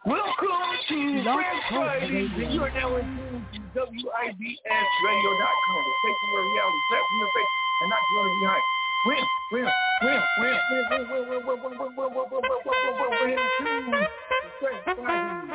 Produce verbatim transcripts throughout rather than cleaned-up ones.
Welcome to French Fridays, and you are now in tune to W I B S radio dot com, the station where reality slaps in your face and not dwelling behind. Win, win, win, win, win, win, win, win, win, win, win, win, win, win, win, win, win, win, French Fridays.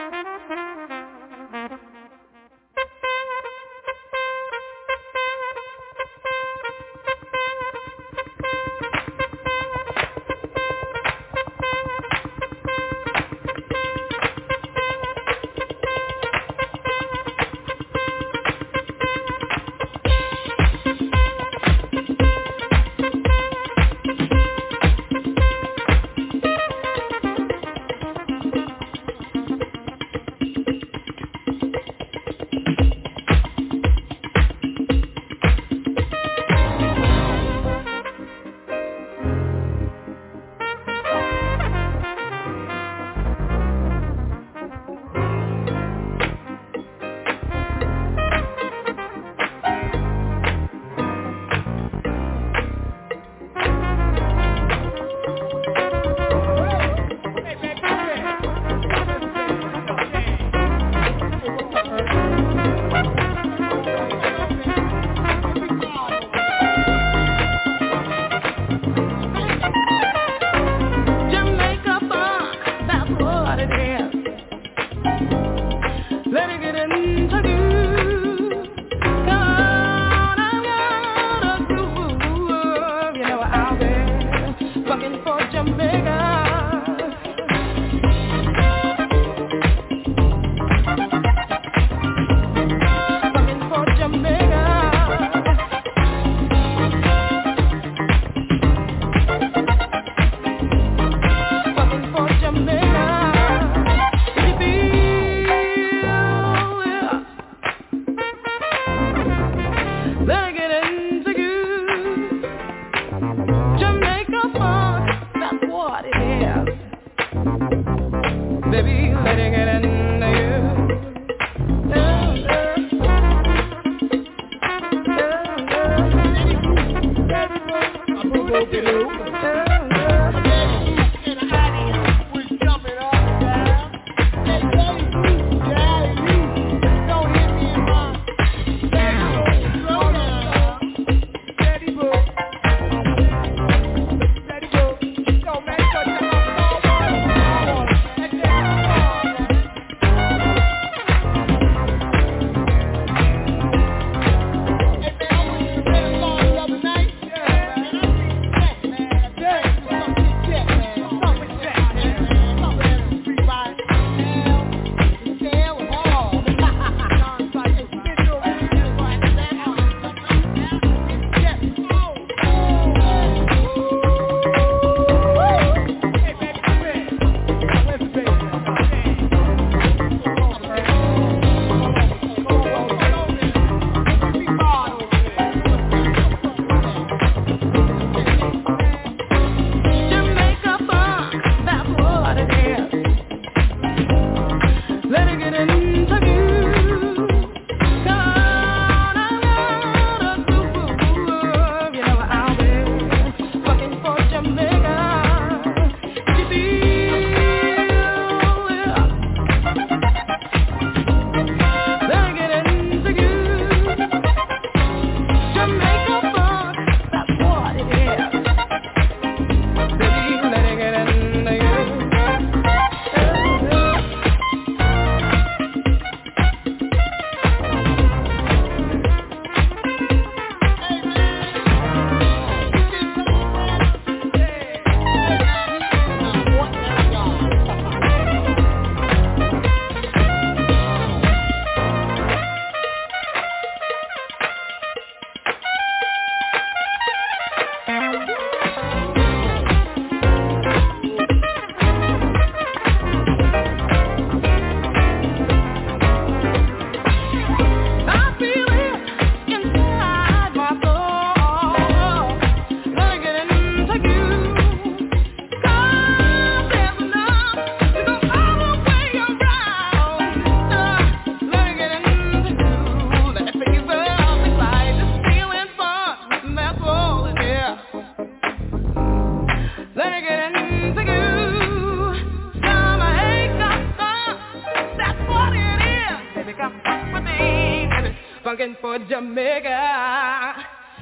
funkin' for Jamaica.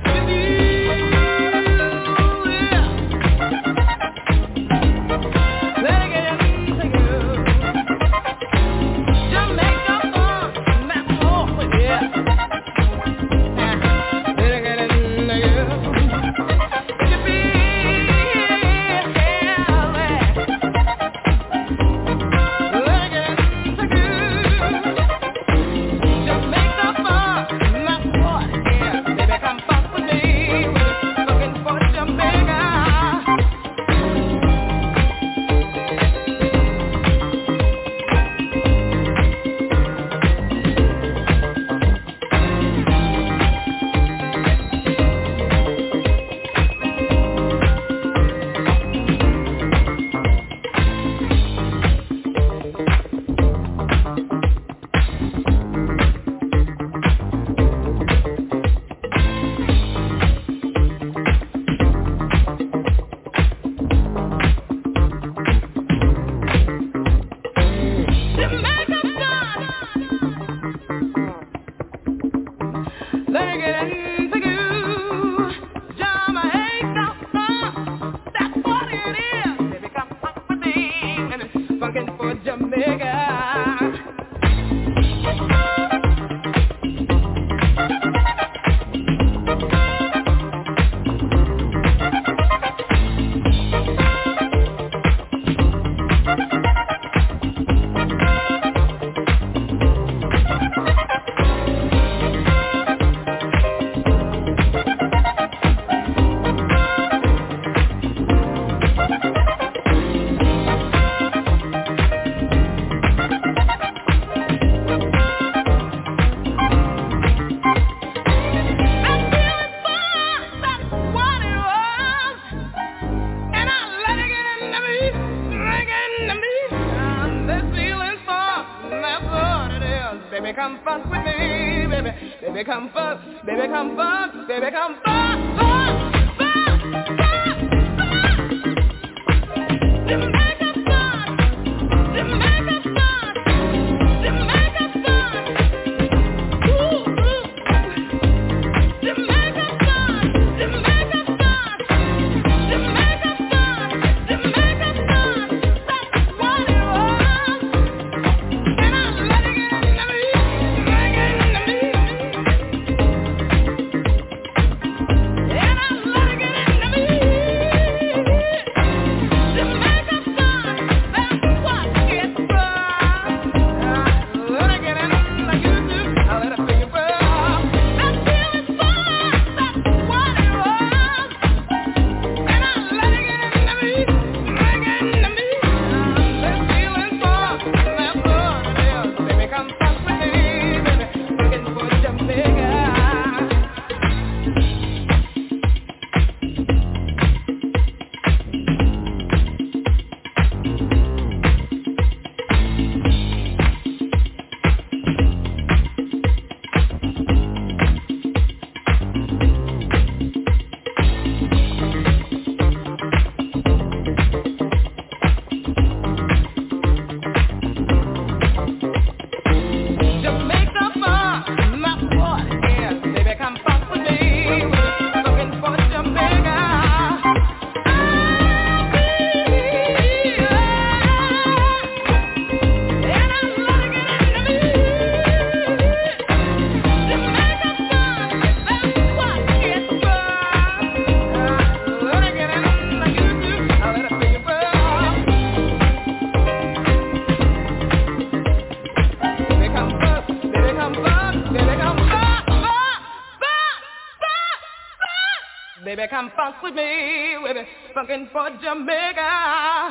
Come funk with me, baby, funkin' for Jamaica.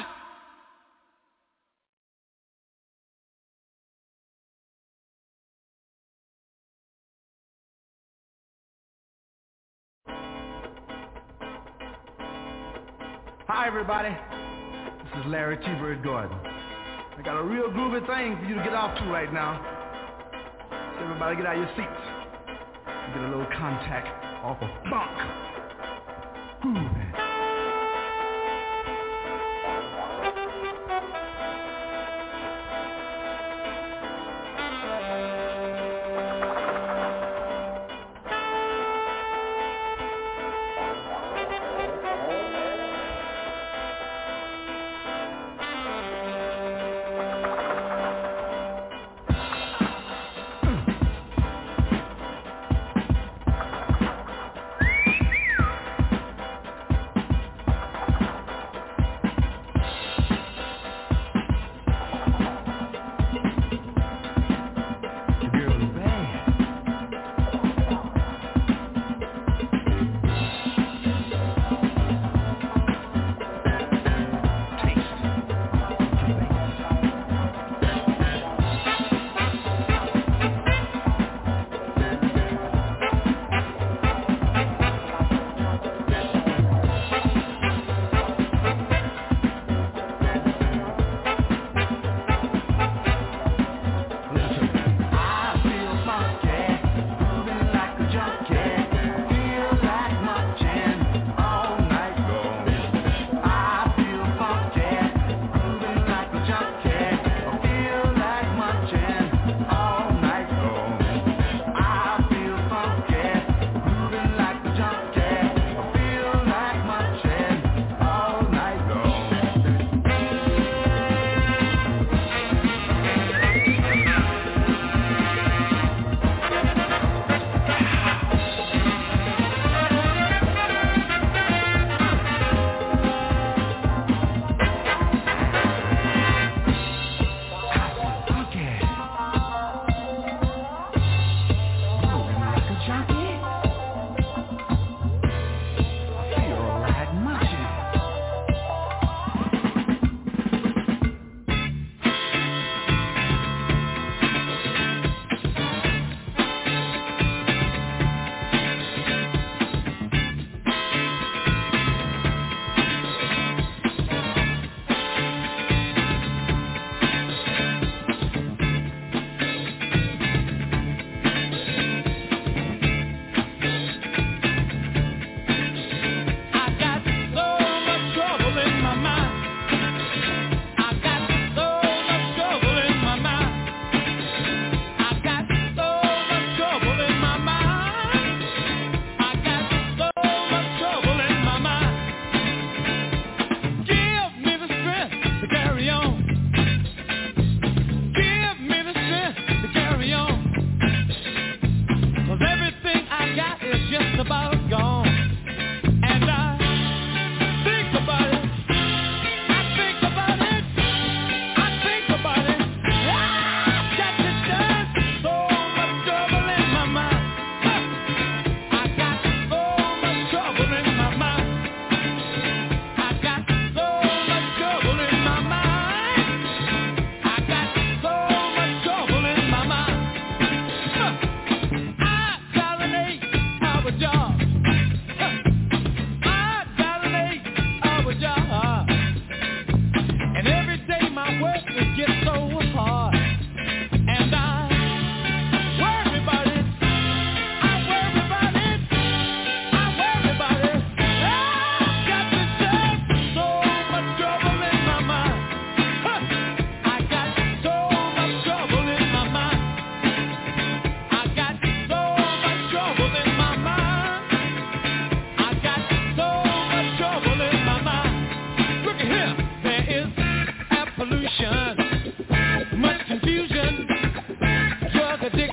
Hi, everybody. This is Larry T-Bird Gordon. I got a real groovy thing for you to get off to right now. So everybody get out of your seats and get a little contact off of funk. Groovy.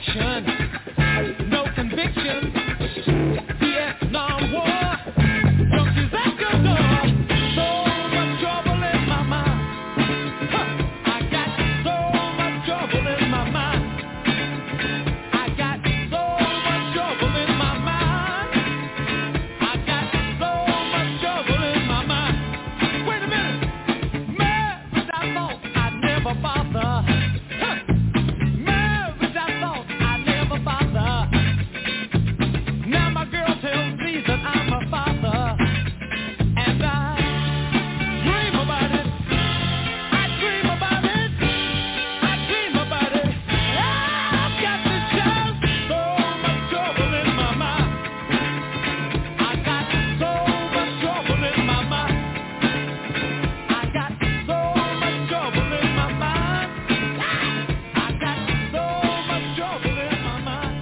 addiction, no conviction. Vietnam War, junkies at your door. So much trouble in my mind. Huh. I got so much trouble in my mind. I got so much trouble in my mind. I got so much trouble in my mind. Wait a minute. Marriage, I thought I'd never bother. Huh. Marriage, I thought I'd never bother. Now my girl tells me that I'm her father, and I dream about it. I dream about it. I dream about it. I've got this child, so much trouble in my mind. I got so much trouble in my mind. I got so much trouble in my mind. I got so much trouble in my mind.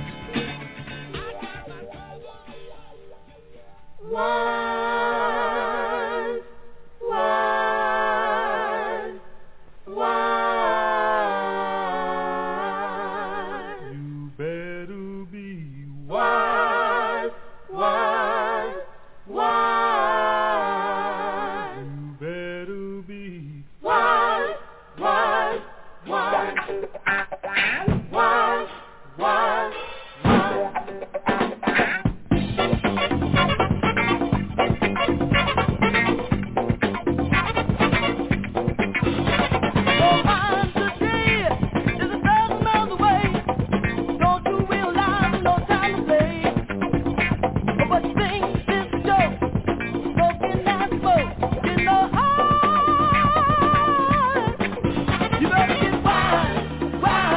Wise, wise, wise. You better be Wise, wise, wise. You better be Wise, wise, wise. Wise, wise, wise. Your mind today is a thousand miles away. Don't you realize no time to play? But sing this joke, smoking that smoke in the heart. You better get wise, wise.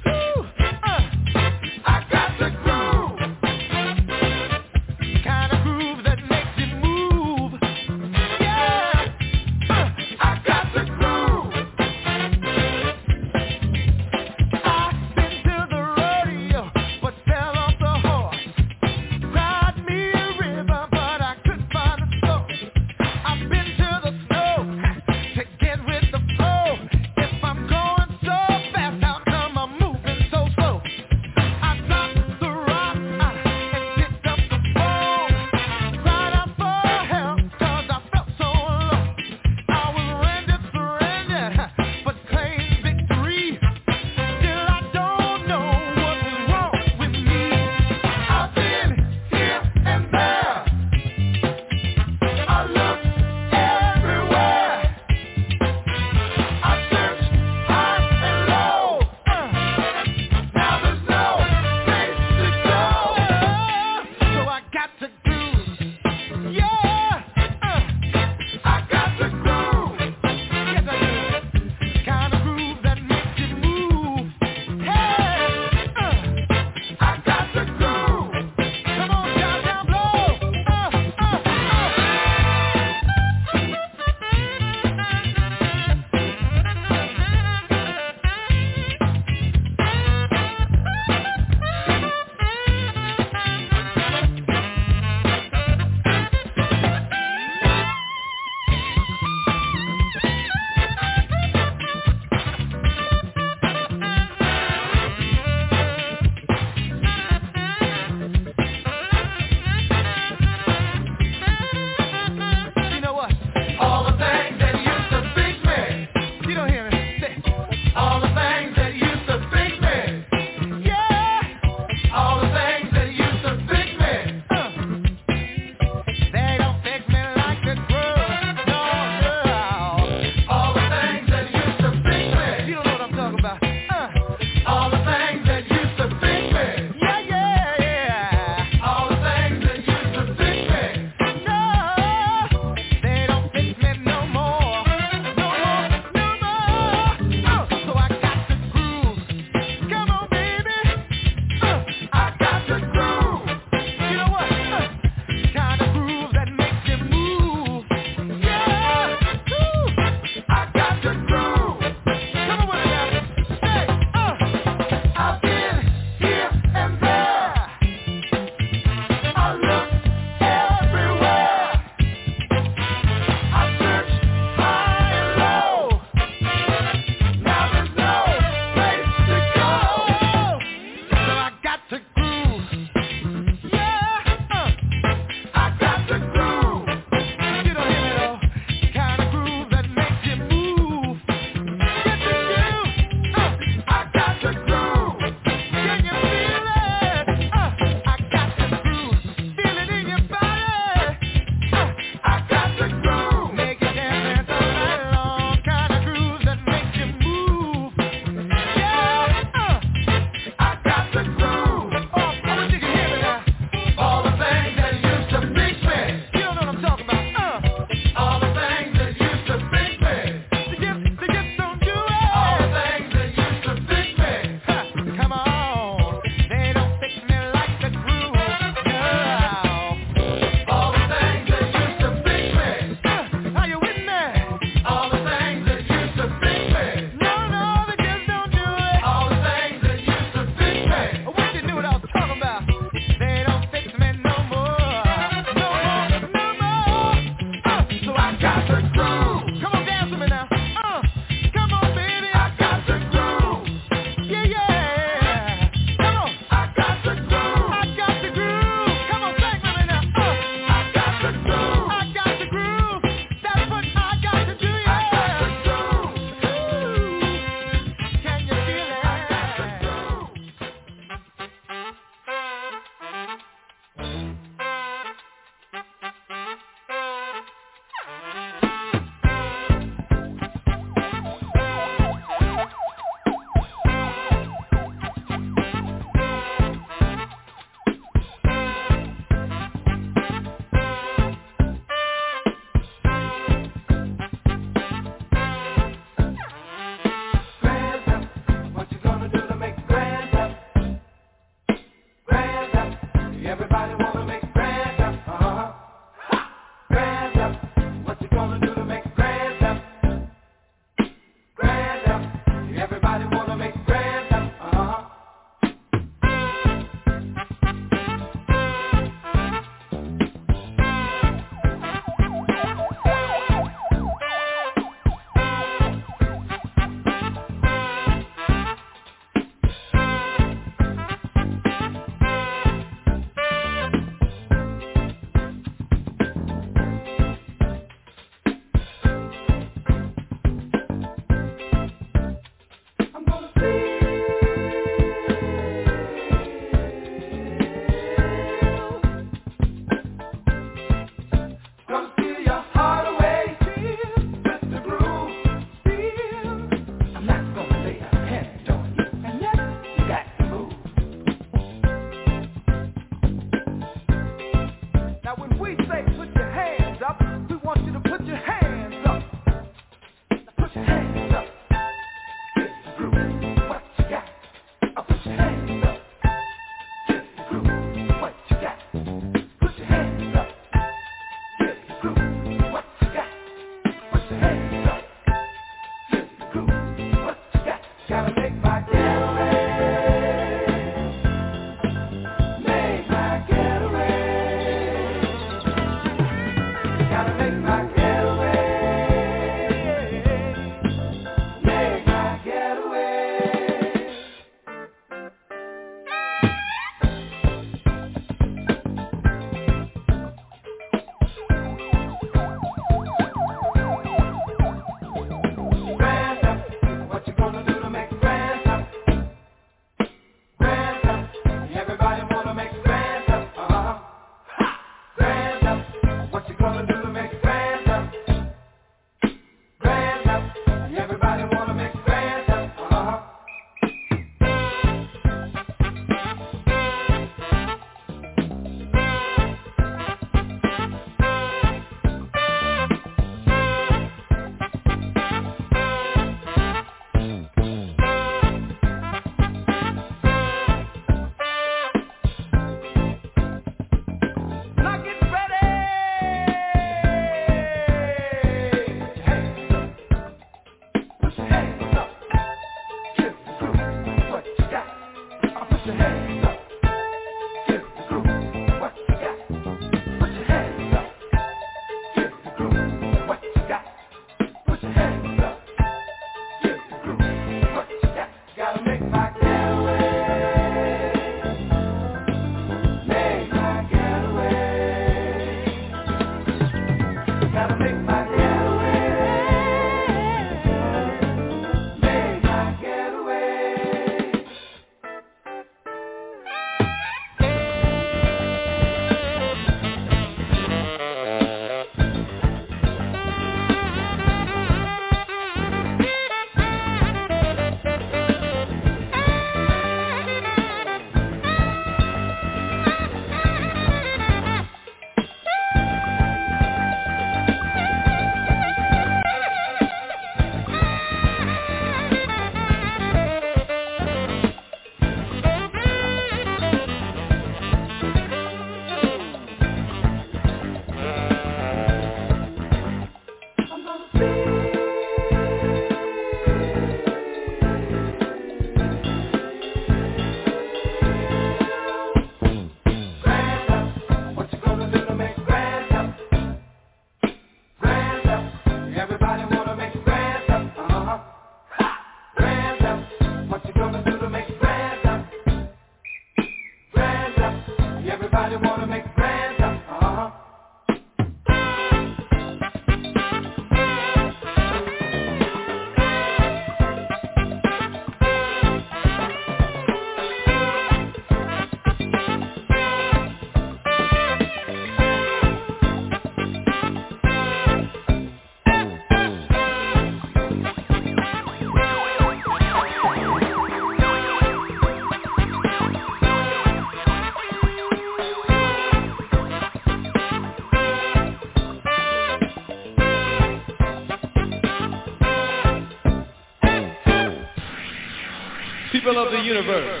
People of the universe,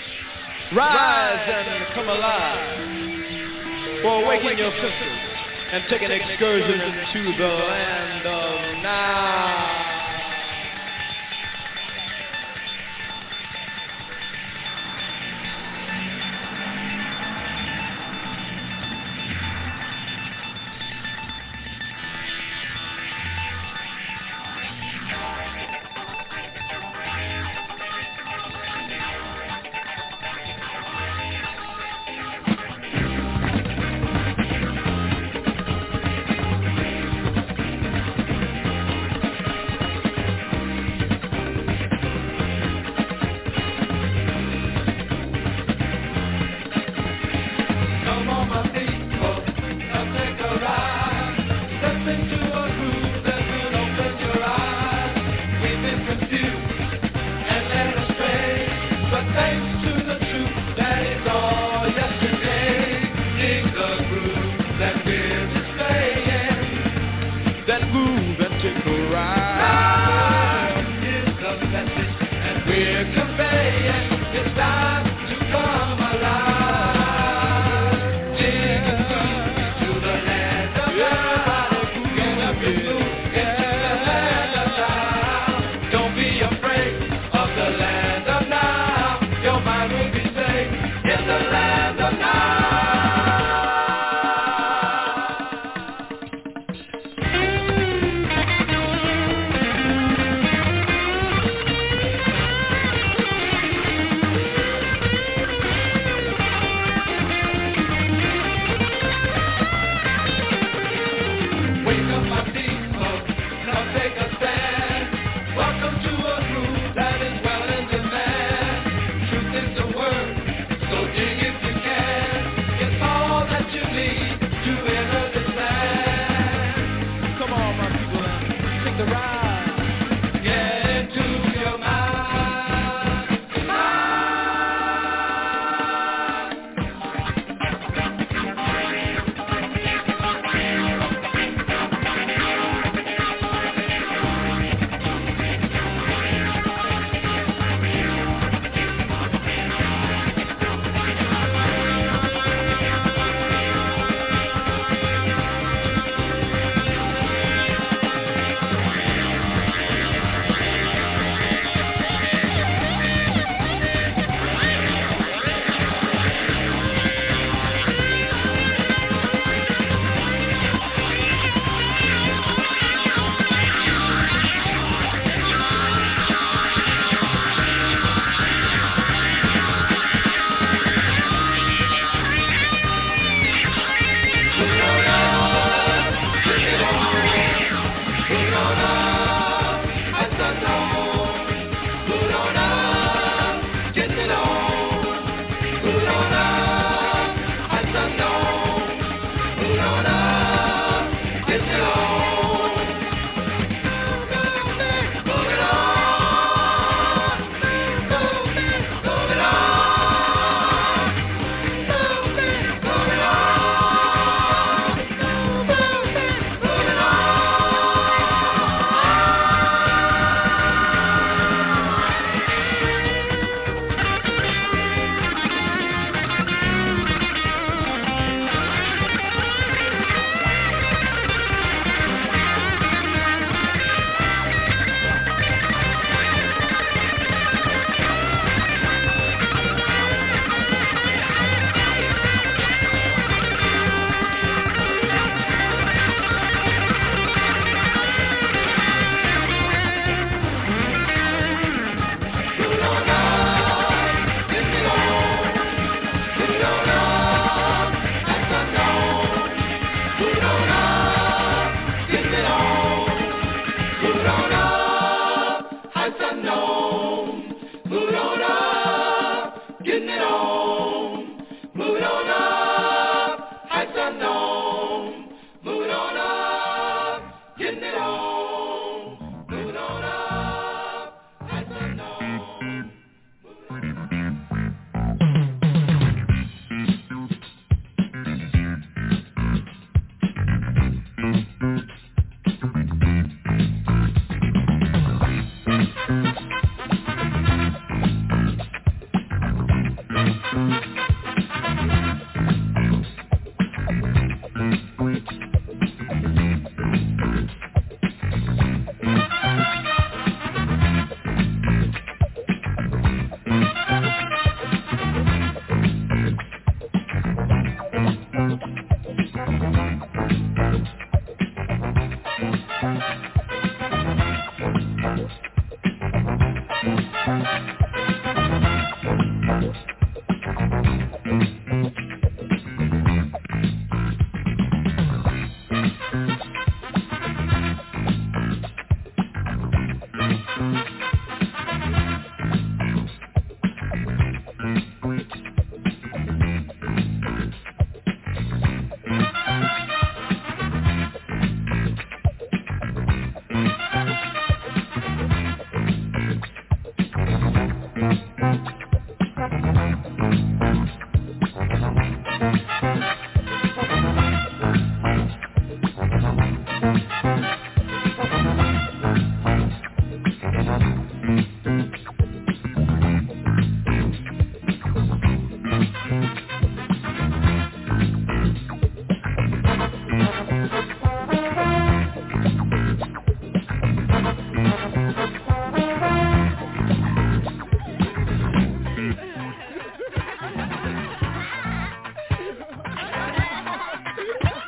rise and come alive, for awaken your senses and take an excursion into the land of now.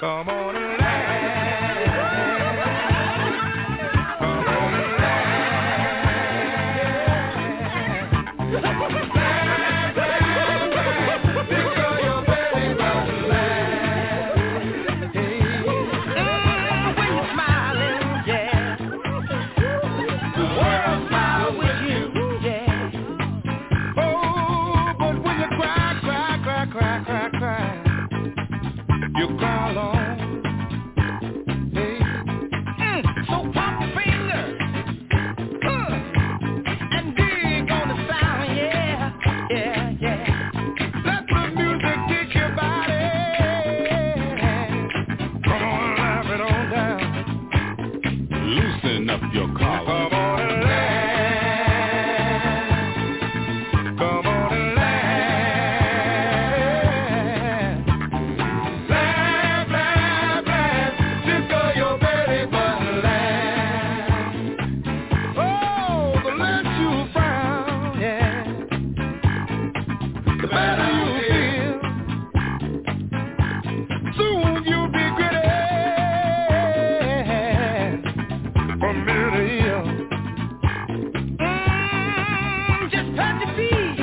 Come on and land. Come on and land. Land, land, land. Because your belly was land. Hey. Mm, when you're smiling, yeah. The world smiles with you, yeah. Oh, but when you cry, cry, cry, cry, cry, cry, you cry alone. Hey. Mm, so pop your finger, uh, and dig on the sound, yeah, yeah, yeah. Let the music kick your body. Come on, laugh it on down. Loosen up your collar. Come on and land. Come on and land. Land, land, land. Tickle your belly button, land. Oh, the less you frown, yeah, the better you feel. Soon you'll be gritty from ear to ear. Mm, just touch your feet.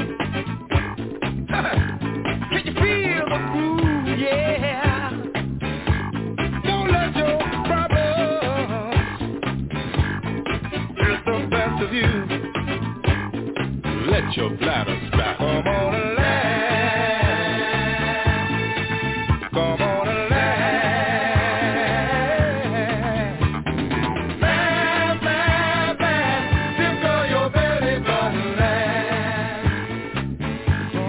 Can you feel the groove? Yeah. Don't let your problems get the best of you. Let your bladder spat. Come on and land. Come on and land. Land, land, land. Tickle your belly button, land. Oh,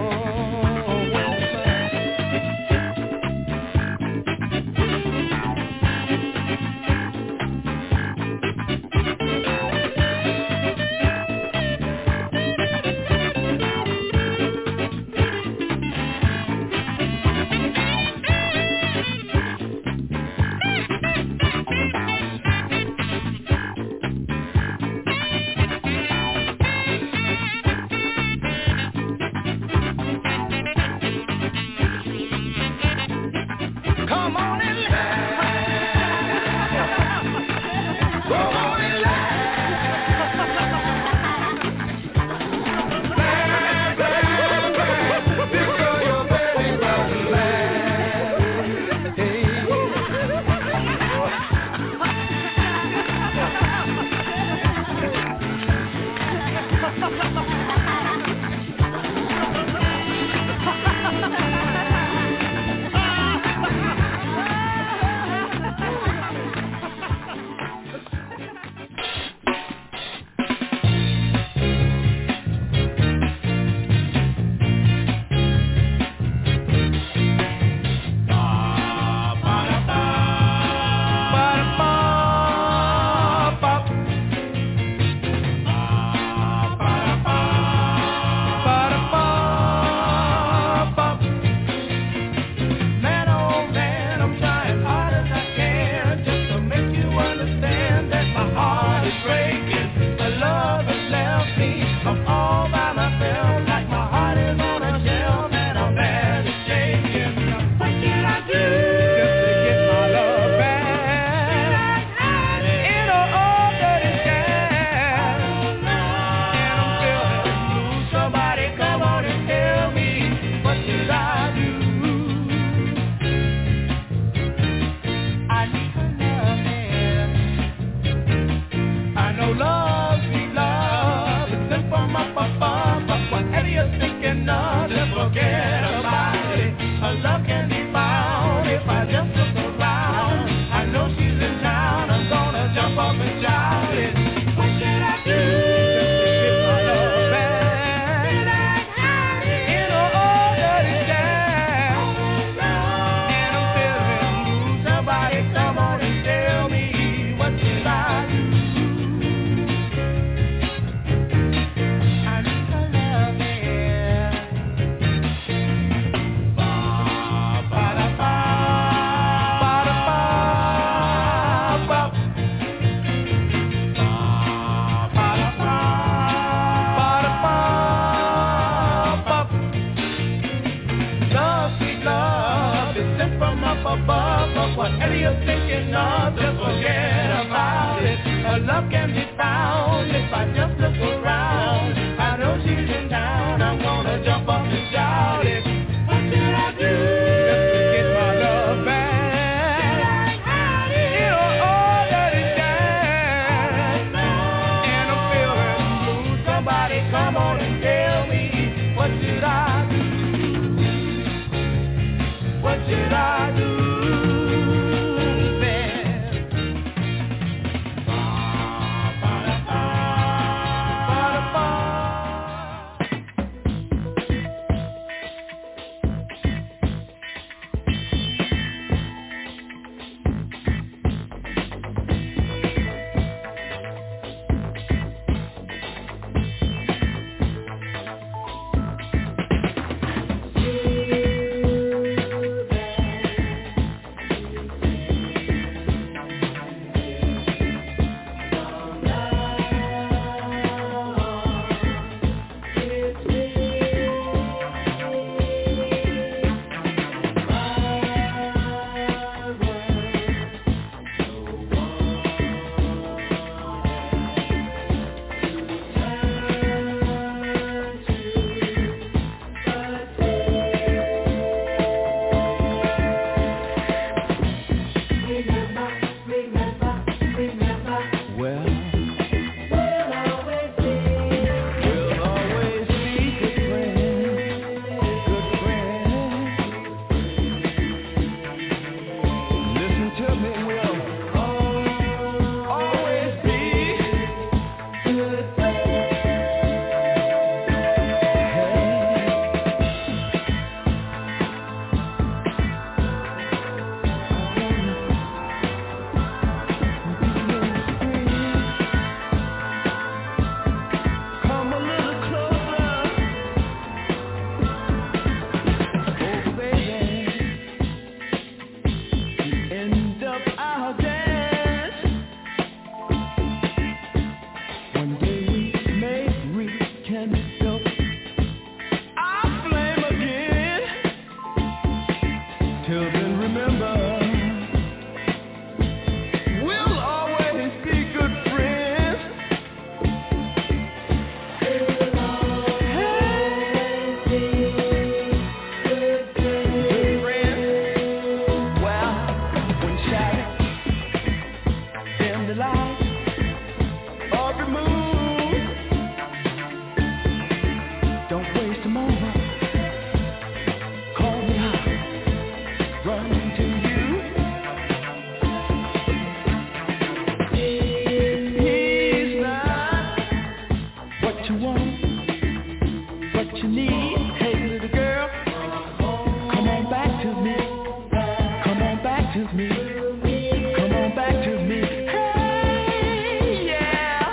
what you want, what you need. Hey, little girl, come on back to me. Come on back to me. Come on back to me. Hey, yeah.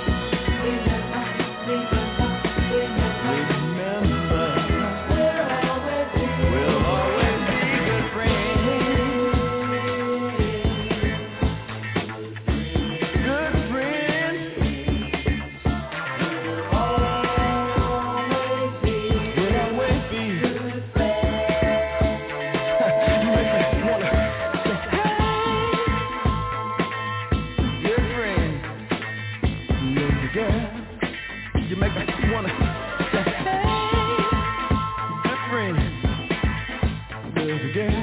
Remember, we'll always be good friends. Good friends. We'll always be. You make me wanna say, hey, good friends. Little girl, you make me wanna say, hey, good friends. Little girl,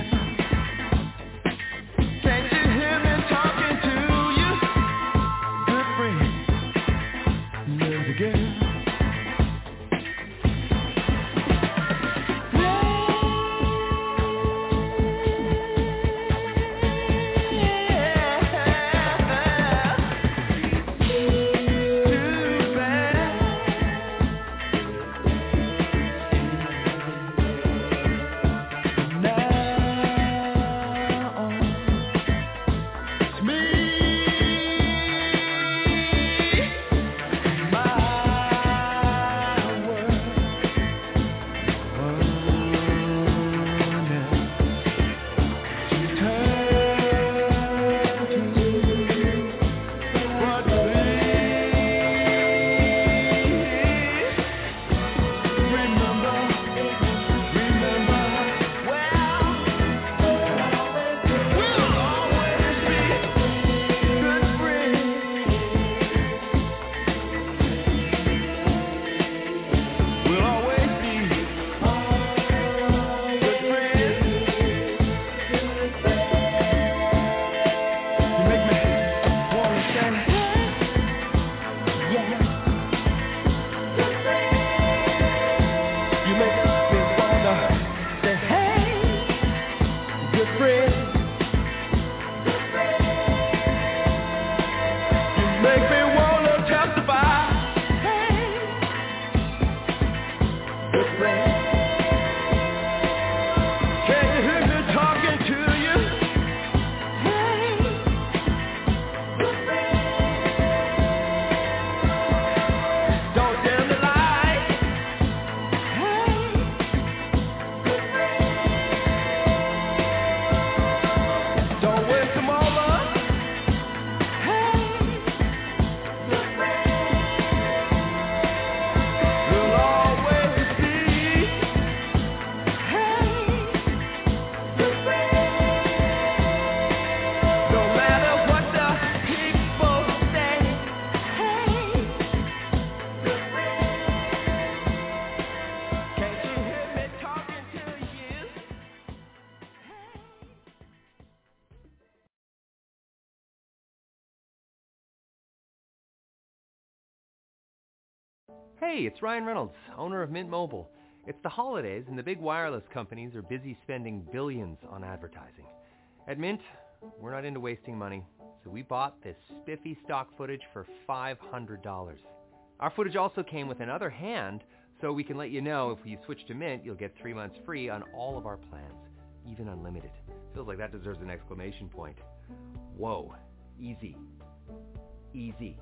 can't you hear me talking to you? Good friends. Little girl. Hey, it's Ryan Reynolds, owner of Mint Mobile. It's the holidays and the big wireless companies are busy spending billions on advertising. At Mint, we're not into wasting money, so we bought this spiffy stock footage for five hundred dollars. Our footage also came with another hand, so we can let you know if you switch to Mint, you'll get three months free on all of our plans, even unlimited. Feels like that deserves an exclamation point. Whoa, easy. Easy.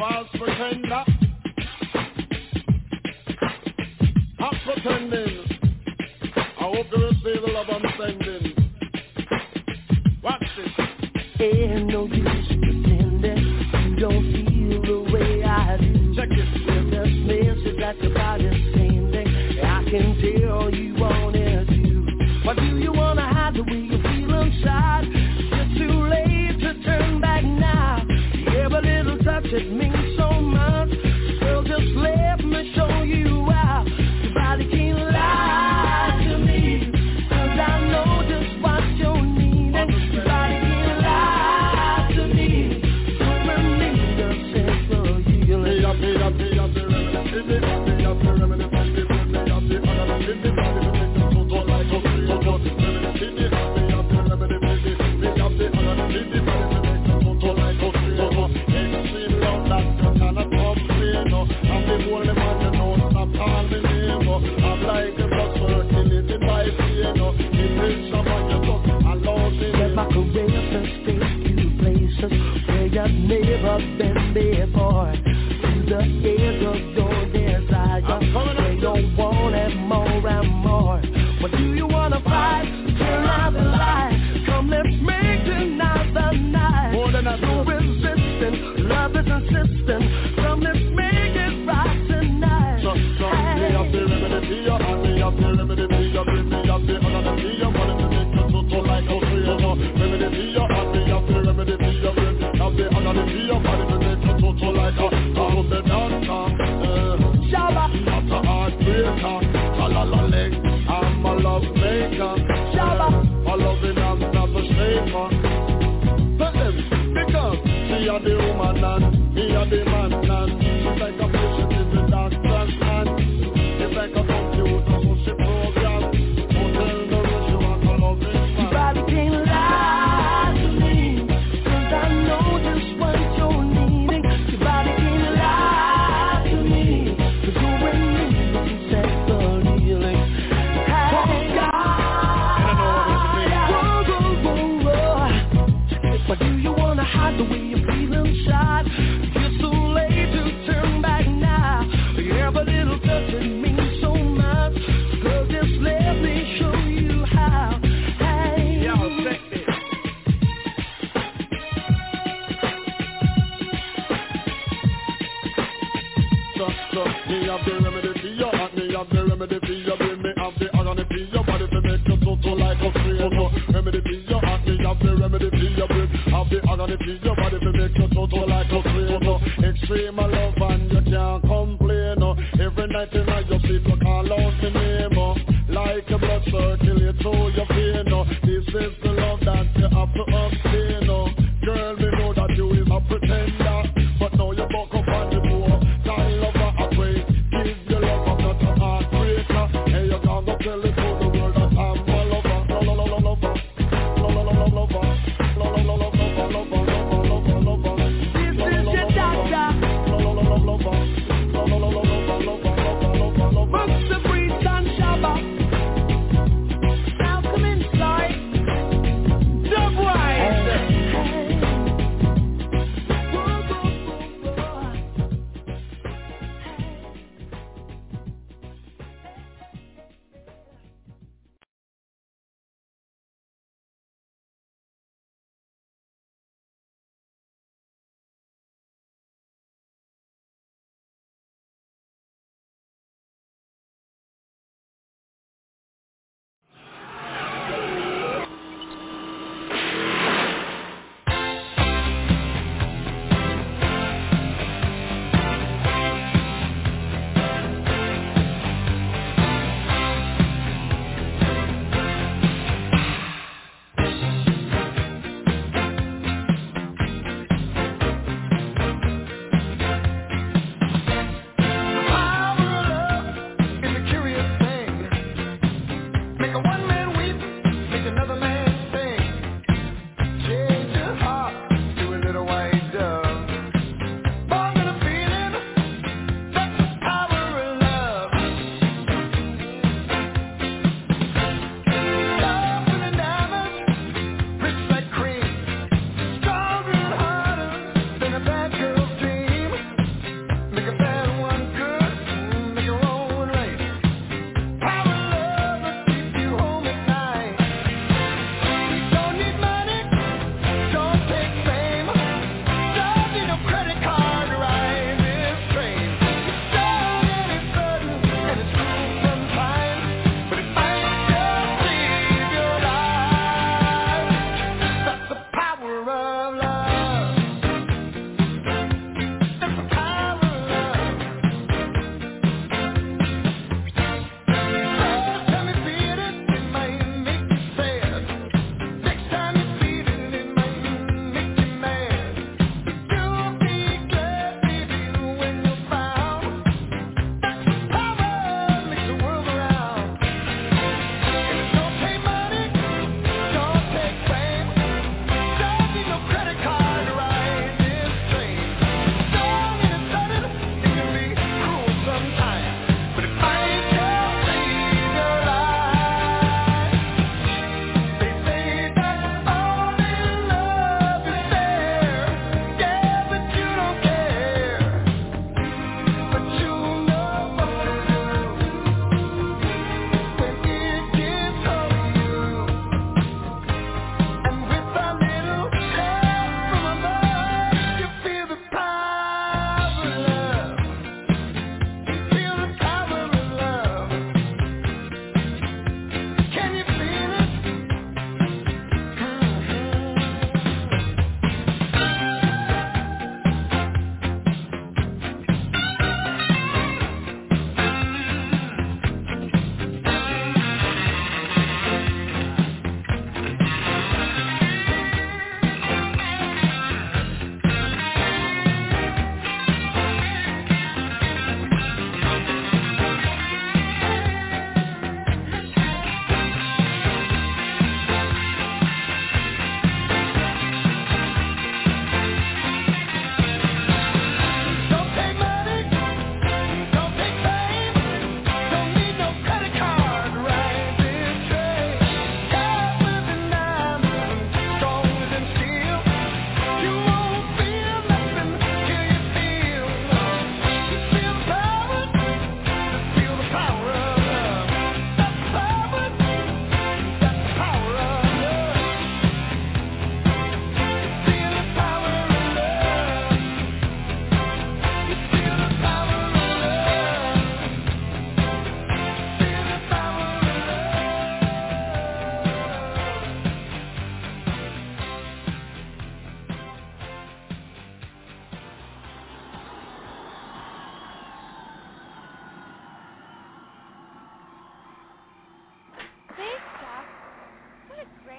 false pretender. Stop pretending. I hope you receive the love I'm sending. Watch this. Ain't no use pretending you don't feel the way I do. Check it. With this message that your body's sending, I can tell you want it too. Why do you wanna hide the way you feel inside? It's too late to turn back now. Every little touch, it means so much. Girl, just let me show you out. Your body can't lie to me, 'cause I know just what you're needing. Your body can't lie to me, so we need a sense for healing. Me up, me up, me up, me up, me up, me up, me up, me up, me up, me up, me up, me up, me up, me up, me Let my career just take you places where you've never been before. To the edge of your desire, where you want it more and more. What do you wanna fight? Turn out the light. Come, let's make tonight the night. More than I No resistance, love is insistent. Come, let's make it right tonight. So, so, me up the remedy for you, and me up the remedy for you, bring me up the other for you, wanting to make you so, so like a free, you know. Remedy for you, and me up the remedy for you, bring me up the other for you, wanting to make you so, so like a, I hope they don't come, uh, Shabba, after heartbreaker, cha-la-la-ling, I'm a love maker, Shabba, a loving I'm not a shaker. But them, because she a the woman and me a the man and she's like a patient in the doctor's hand. It's like a computer so she program. Won't tell no rush you want a loving your man. body can't lie to me, 'cause I know just what you're needing. Your body can't lie to me, 'cause you're in need of some sex for healing. Hey, but do you wanna hide the way you feel inside? It's too late to turn back now. Every little touch, it means so much. Girl, just let me show you how. Hey, Yeah, check it. So, so, me have the remedy for you, and me have the remedy for you, bring me have the agony for you, body to make you so, so like a free, so, remedy for you, and me have the remedy for you, bring have the agony for you, body to make you so, so like a free, so, extreme love and you can't complain, no. Every night in your sleep you call out the name, oh. Like a blood circulate through your vein, no. This is the love that you have to obtain, no. Girl, we know that you is a pretender, but now you buck up on the door. Tell lover a pray, give your love up, not a heartbreaker. And you can't go tell it to the world that I'm a lover, lo lo lo lo lover, lo lo lo lo lover, lo lo lo lo lover, lover, lover, lover, lover. this is your doctor. Lo lo lo lo lover, lo lo lo lo lover, lover, lover, lover, lover. Books the breeze and Shabba. Now come inside. Dub wise.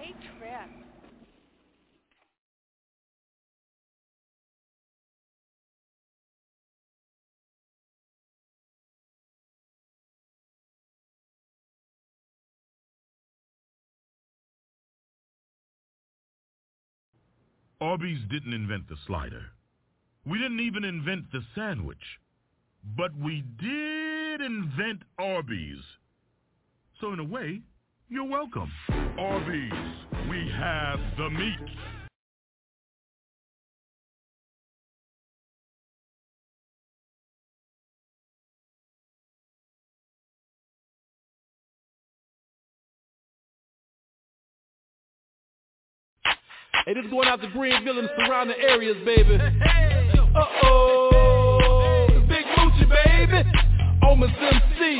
trip. Arby's didn't invent the slider. We didn't even invent the sandwich. But we did invent Arby's. So in a way, you're welcome. Arby's, we have the meat. Hey, this is going out to Greenville and surrounding areas, baby. Uh-oh. It's Big Moochie, baby. Omas M C.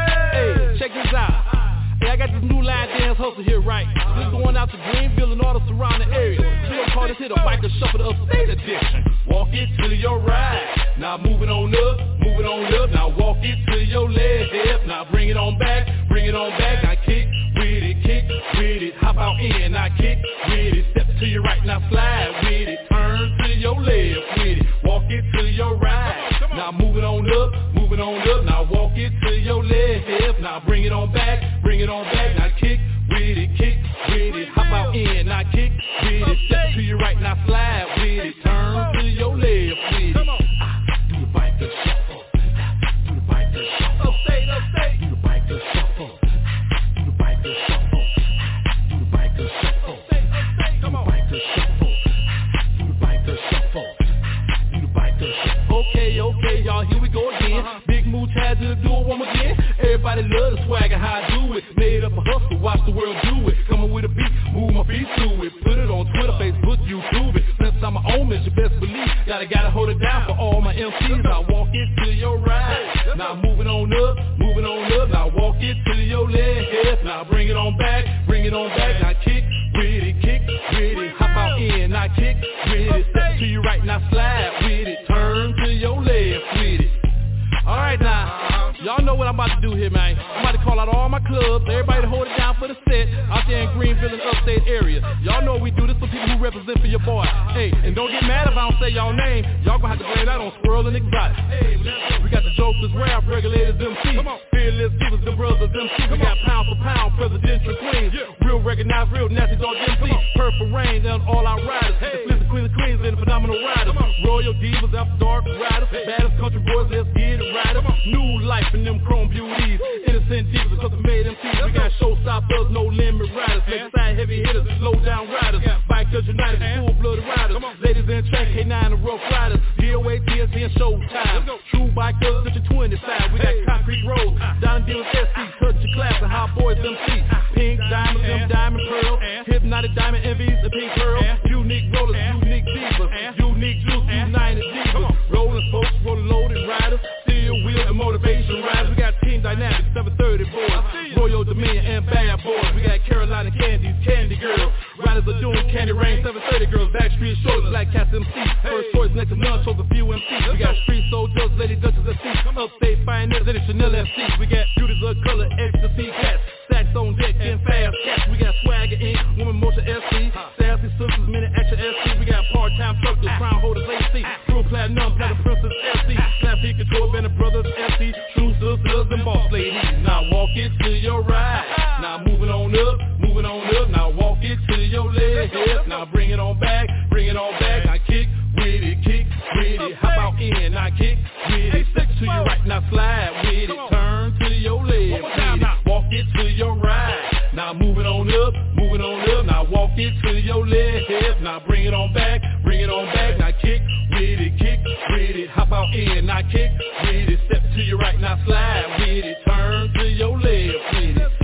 Hey, check this out. Hey, I got this new line dance hustle here, right? This is going out to Greenville and all the surrounding areas. We gonna call this here the Biker Shuffle, the Upstate Edition. Walk it to your right. Now move it on up, move it on up. Now walk it to your left. Now bring it on back, bring it on back. Now kick with it, kick with it. Hop out in, now kick with it. Step to your right, now slide with it. Turn to your left with it. Walk it to your right. Now move it on up, move it on up. Now walk it to your left. Now bring it on back, bring it on back. Now kick with it, kick with it. Hop out in, now kick with it. Step to your right, now slide with it. Turn to your left with it. Ah, do the biker shuffle. Do the biker shuffle. Upstate, upstate. Do the biker shuffle. Do the biker shuffle. Do the biker shuffle. Do the biker shuffle. Do the biker shuffle. Do the biker shuffle. Okay, okay, y'all, here we go again. Uh-huh. Big Mooch had to do it one more again. Everybody love the swagger, how I do it. Made up a hustle, watch the world do it. Coming with a beat, move my feet to it. Put it on Twitter, Facebook, YouTube it. Since I'm an omen, you best believe. Gotta, gotta hold it down for all my M Cs. Now walk it to your right. Now moving on up, moving on up. Now walk it to your left. Now bring it on back, bring it on back. Now kick with it, kick with it. Hop out in, now kick with it. Step to your right, now slide with it. Turn to your left with it. Alright now, y'all know what I'm about to do here, man. I'm about to call out all my clubs, everybody to hold it down for the set out there in Greenville and upstate area. Y'all know we do this for people who represent for your boy. Hey, and don't get mad if I don't say y'all name. Y'all gonna have to blame that on Squirrel and Exotic. Hey, we got the Jokers, Rap, Regulators, M C. Fearless Givers, the Brothers, M C. We got Pound for Pound, Presidential Queens. Real recognized, real nasty dog M C. Purple Rain, and all our riders. The Flips, the Queens, the Queens, and the Phenomenal Riders. Royal Divas, After Dark Riders. Baddest country boys, let's get it. New life in them chrome beauties. Innocent divas, cause we made M Cs. We got showstoppers, no limit riders. Make side heavy hitters, low down riders. Bikers United, full-blooded riders. Ladies in track, K nine and Rough Riders. D O A, T S C, and Showtime. True bikers, such a twenty-five. We got concrete roads, down and deal with S C. Touch your class and hot boys M C. Pink diamonds, them diamond pearl. Hypnotic diamond envies, the pink pearl. Unique rollers, unique divas. Unique juice, united divas. Rolling folks, rolling loaded riders. Wheel and motivation rides. We got Team Dynamics, seven thirty boys, Royal Dominion and Bad Boys. We got Carolina Candies, Candy Girls. Riders are doing Candy Rain, seven thirty girls. Backstreet Shorts, Black Cats M C. First choice next to none, chose a few M Cs. We got Street Soldiers, Lady Duchess F C. Upstate Pioneers, and Chanel F C. We got Beauties of Color, Ecstasy Cats. Stacks on deck, and Fast Cats. We got Swagger Incorporated, Woman Motion S C. Sassy Sisters, Minute Action S C. We got Part-Time Truckers, Crown Holders A C. True Platinum, Platinum Princess S C. Classic Control, Band of Brothers S C. True Sisters and Boss Ladies. Now walk it to your right. Now moving on up, moving on up. Now walk it to your left. Now bring it on back, bring it on back. Now kick with it, kick with it. Hop out in, now kick with it. Step to your right, now slide with it. Turn to your left with it. Walk it to your right. Now moving on up, moving on up. Now walk it to your left. Now bring it on back, bring it on back. Now kick with it, kick with it. Hop out in, now kick with it. Step to your right, now slide with it. Turn to your left with it.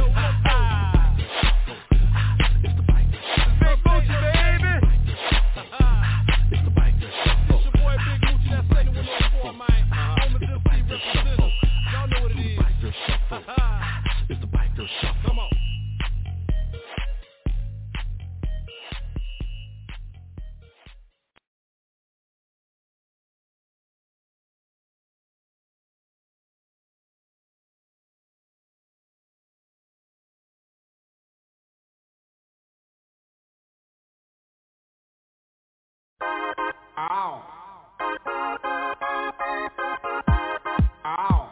It's the Biker Shuffle. Big Moochie, baby. It's the Biker Shuffle. It's your boy Big Moochie, that's second one on four, man. Home of this team represents. Y'all know what it is. Biker Shuffle. It's the Biker Shuffle. Come on. Ow. Ow.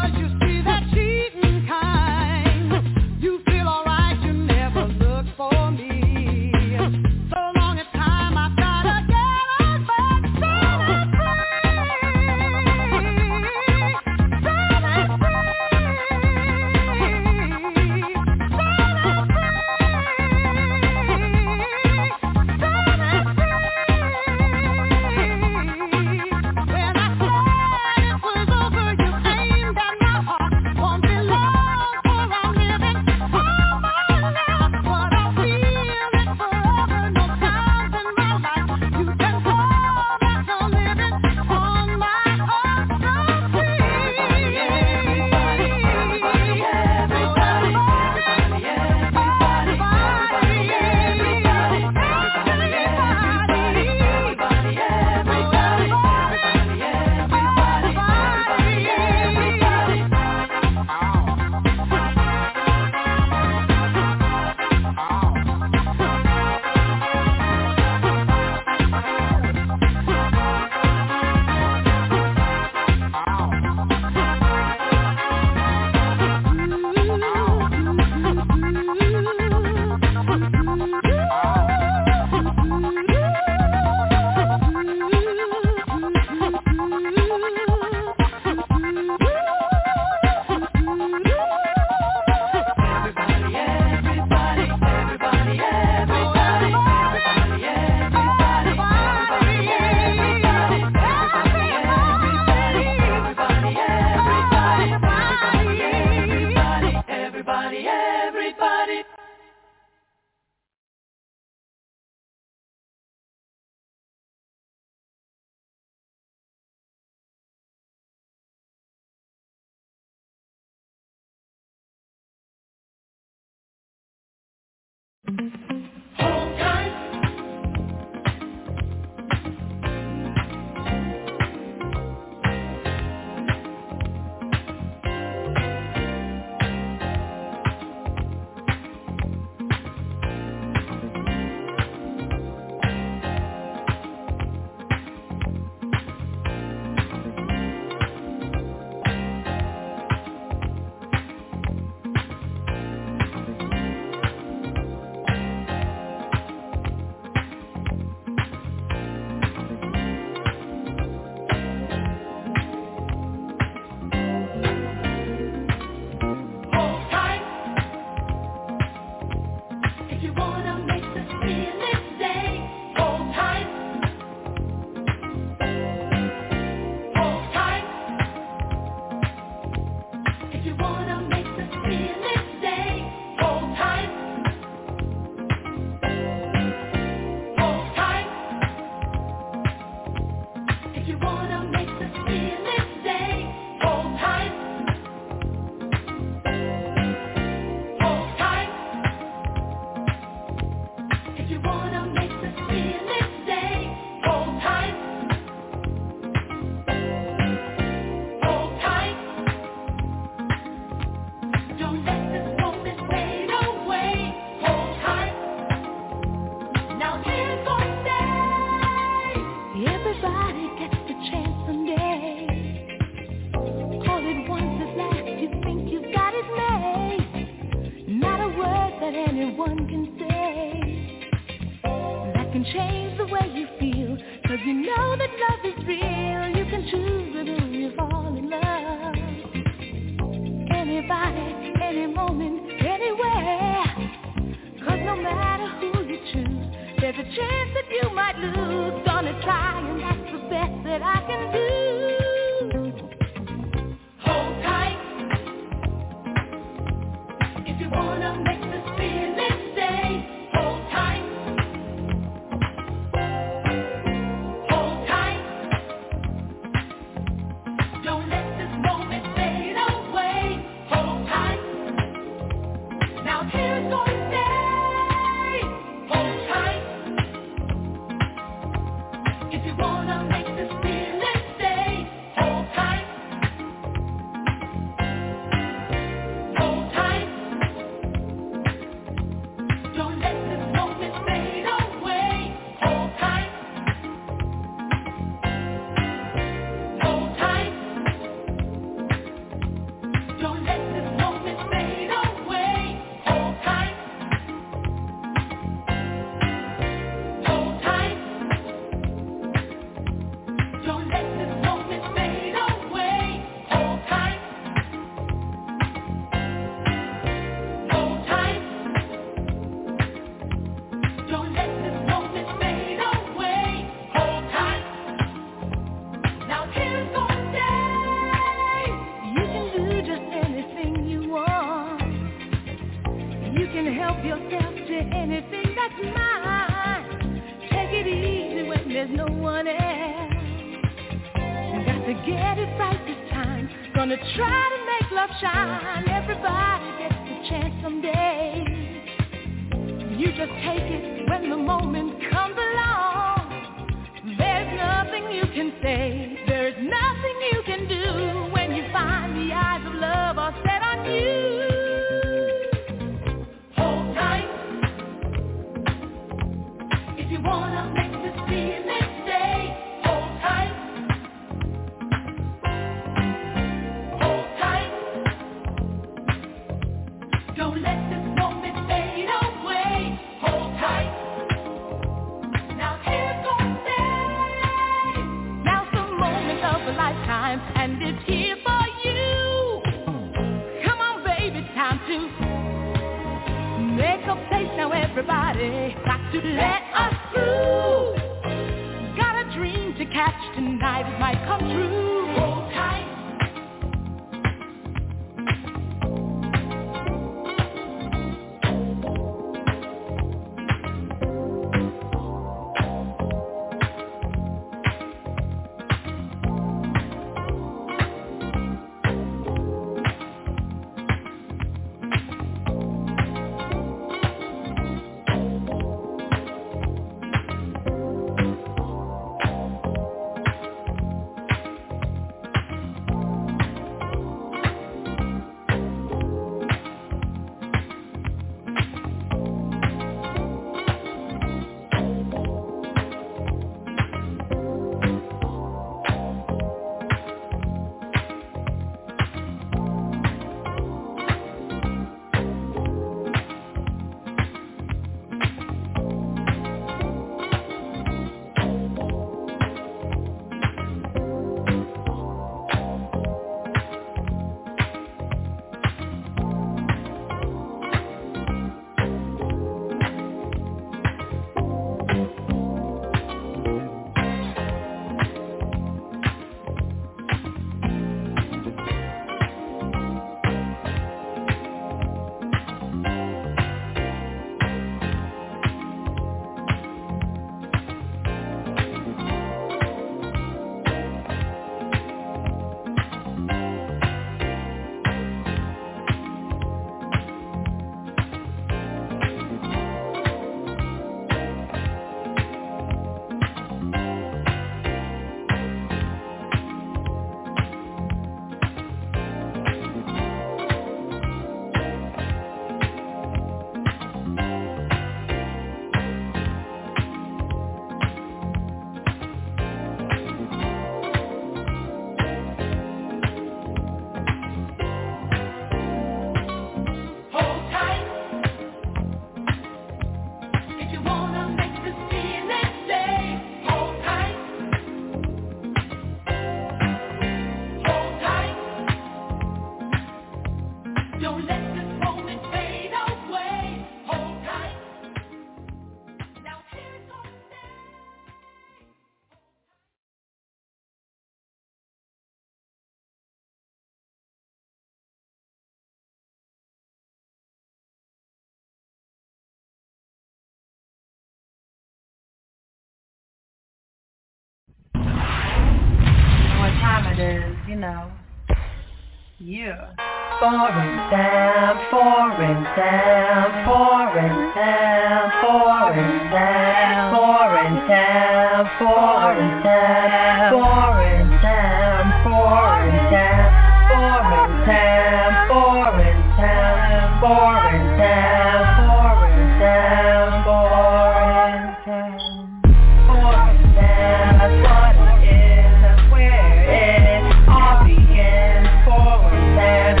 places, you know. Yeah. Foreign sound, foreign sound, foreign sound, foreign sound, foreign sound, foreign sound, foreign sound, foreign sound, foreign sound, foreign sound, foreign sound, foreign sound, foreign sound. Foreign sound, that's what it is, that's where it all begins. Foreign sound.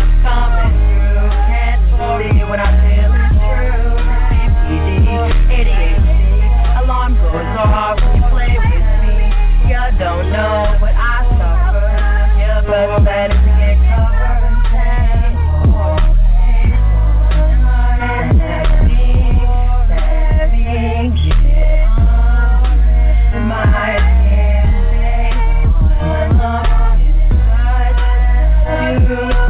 What I feel is true. C P D, A D H D, alarm goes off when you play with me. You don't know what I suffer. Yeah, but I'm better to get covered. And that being, that being, yeah. My skin, my love is such.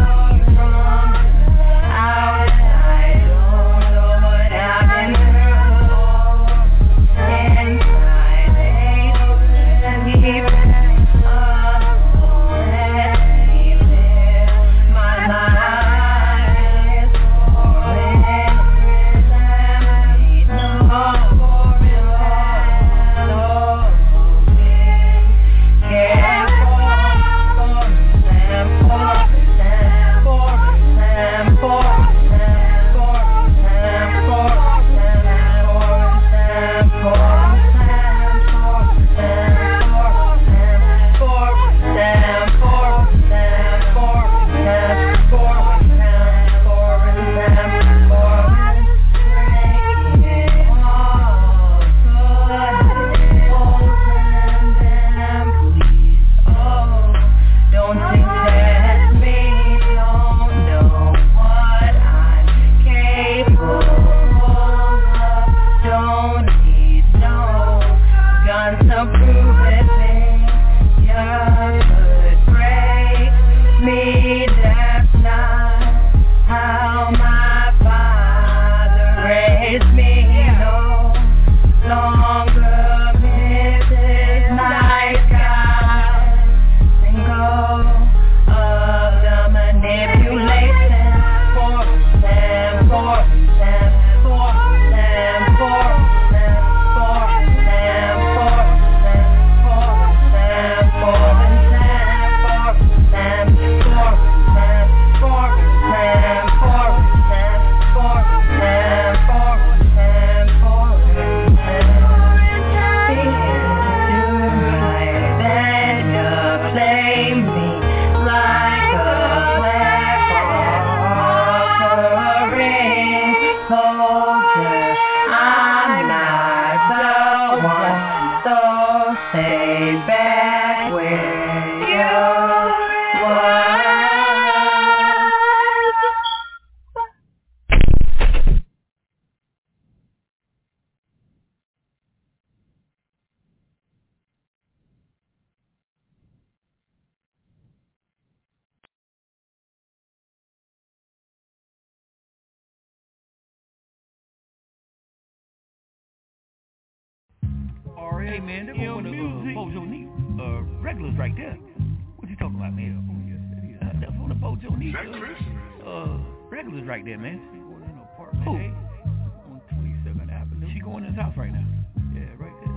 Hey man, they're going to uh, Bojo Neat, uh, regulars right there. What you talking about, man? Uh, that's on the Bojo Neat, uh, uh, regulars right there, man. She going in an apartment, who? Hey, on twenty-seventh Avenue. She going in his house right now. Yeah, right there.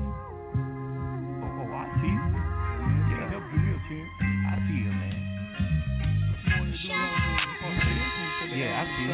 Oh, oh I see you. Yeah, help you real team. I see you, man. Yeah, I see you.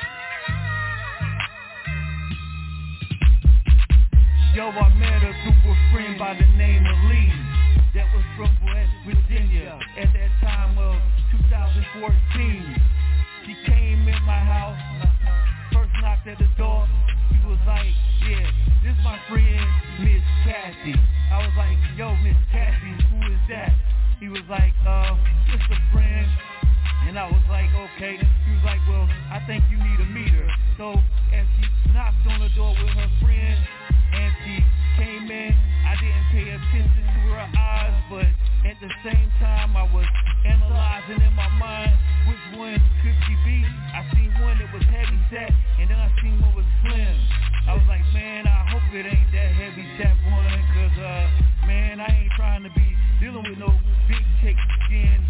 Yo, I met her through a friend by the name of Lee. That was from West Virginia at that time of two thousand fourteen. She came in my house, first knocked at the door. He was like, yeah, this is my friend, Miss Cassie. I was like, yo, Miss Cassie, who is that? He was like, uh, just a friend. And I was like, okay. He was like, well, I think you need to meet her. So as she knocked on the door with her friend, and she came in, I didn't pay attention to her eyes, but at the same time I was analyzing in my mind which one could she be. I seen one that was heavy set, and then I seen one was slim. I was like, man, I hope it ain't that heavy set one, cause uh, man, I ain't trying to be dealing with no big chicks again.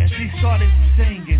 and she started singing.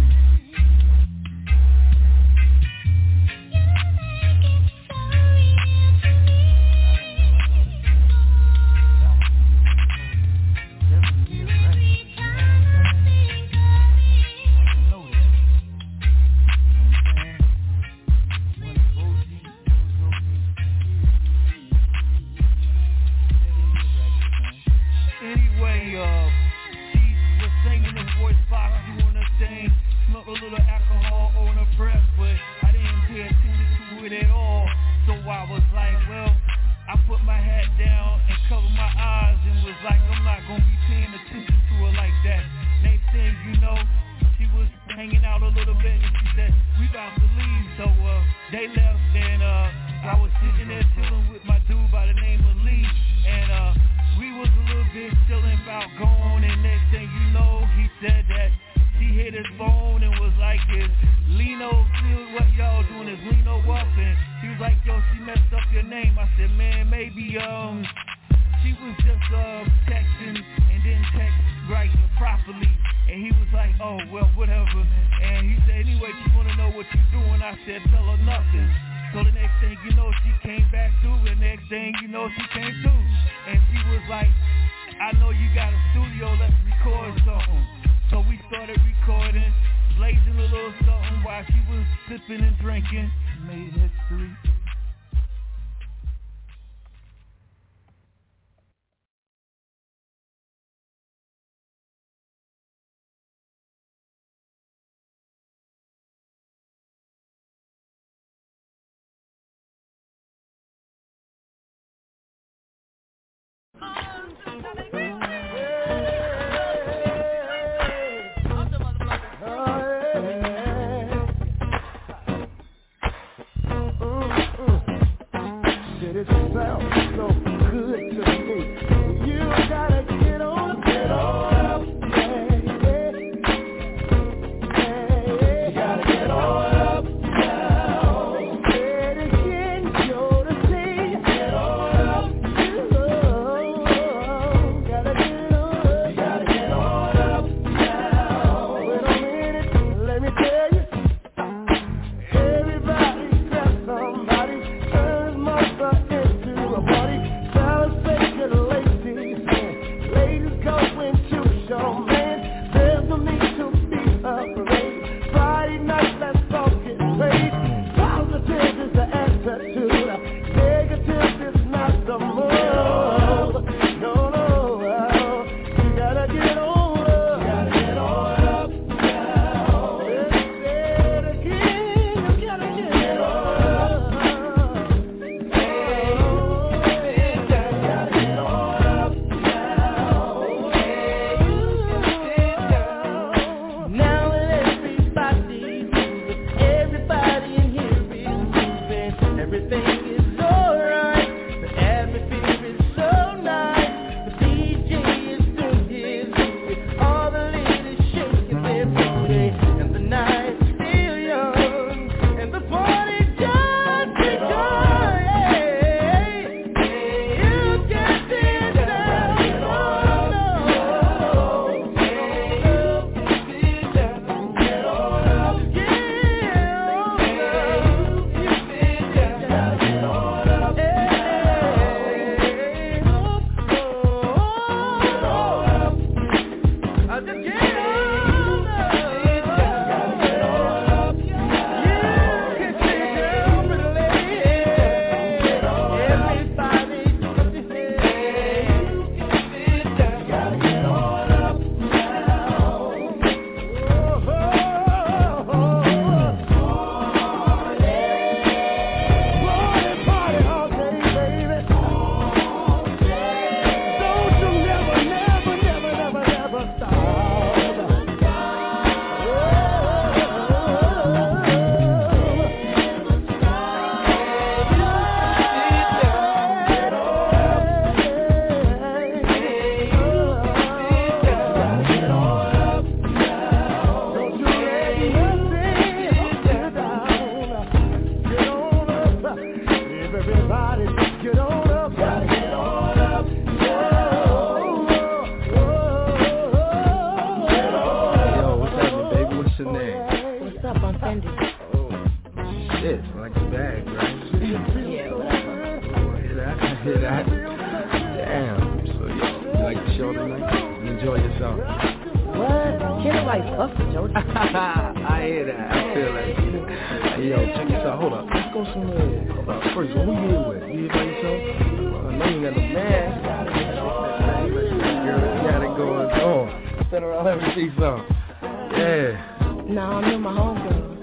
offended. Oh, shit, like the bag, right? Yeah, whatever. Oh, I hear that, I hear that. Damn, so yo, you like the show tonight? You enjoy yourself? What? Kid like fuck the Jody. I hear that, I feel like it. Hey, yo, check this out, hold up, let's go somewhere. Hold up, first, who you here with? You here by yourself? I know you got no man. Girl, you got it going on. Sit around, let me see something. Yeah. Nah, I'm with my homegirl.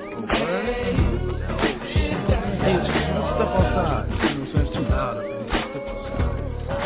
Hey, let's step outside. You know what I'm saying? It's too loud up here. Let's step outside.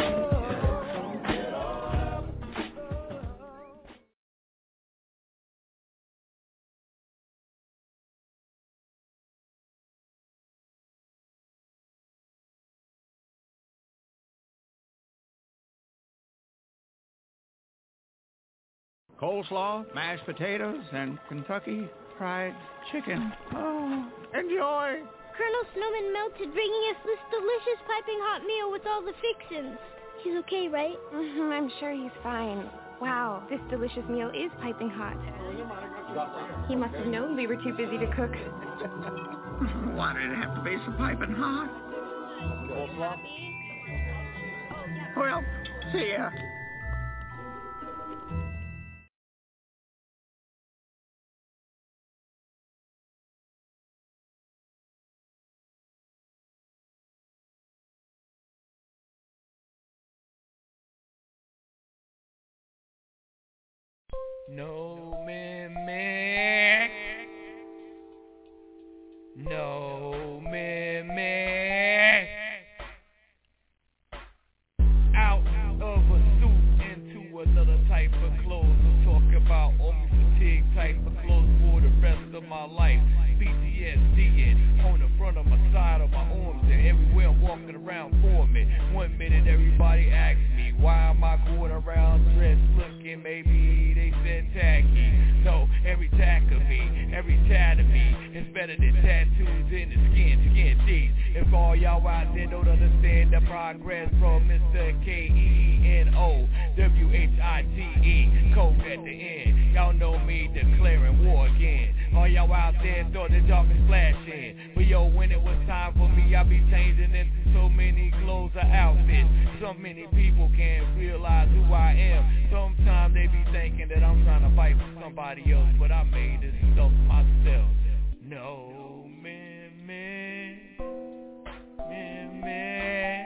Coleslaw, mashed potatoes, and Kentucky Fried Chicken. Oh, enjoy! Colonel Snowman melted, bringing us this delicious piping hot meal with all the fixins. He's okay, right? Mm-hmm, I'm sure he's fine. Wow, this delicious meal is piping hot. He must have known we were too busy to cook. Why did it have to be so piping hot? Well, see ya. No mimic. No mimic. Out of a suit into another type of clothes. I'm talking about army fatigue type of clothes for the rest of my life. P T S D on the front of my side of my arms and everywhere I'm walking around for me. One minute everybody asks me, why am I going around dressed looking maybe they said tacky? No, every tack of me, every tat of me is better than tattoos in the skin, skin deep. If all y'all out there don't understand the progress from Mister K E E N O W H I T E, code at the end. Y'all know me declaring war again. All y'all out there thought the dark is flashing, but yo, when it was time for me, I be changing into so many clothes or outfits. So many people can't realize who I am. Sometimes they be thinking that I'm trying to fight for somebody else, but I made this stuff myself. No, man, man, man, man.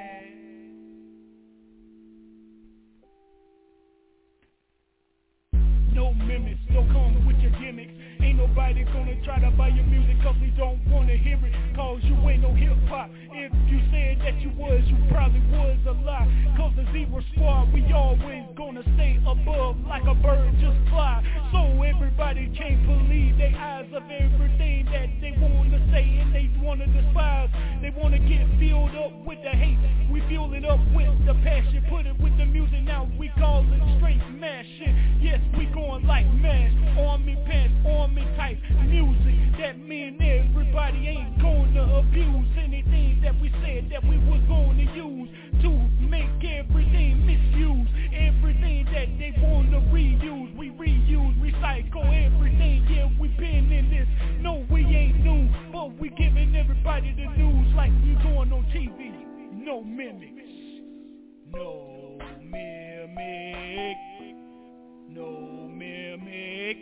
No mimics, don't come with your gimmicks. Ain't nobody gonna try to buy your music cause we don't wanna hear it. Cause you ain't no hip hop. If you said that you was, you probably was a lie. Cause the Zero Squad, we always gonna stay above like a bird just fly. So everybody can't believe their eyes of everything that they wanna say and they wanna despise. They wanna get filled up with the hate. We fuel it up with the passion. Put it with the music, now we call it straight mashing. Yes, we going like mash. Army pants, army type music. That mean everybody ain't gonna abuse anything that we said that we was gonna use to make everything misuse. Everything that they wanna reuse, we reuse, recycle everything. Yeah, we been in this. No, we ain't new, but we giving everybody the news like we doing on T V. No mimics. No mimic. No mimic.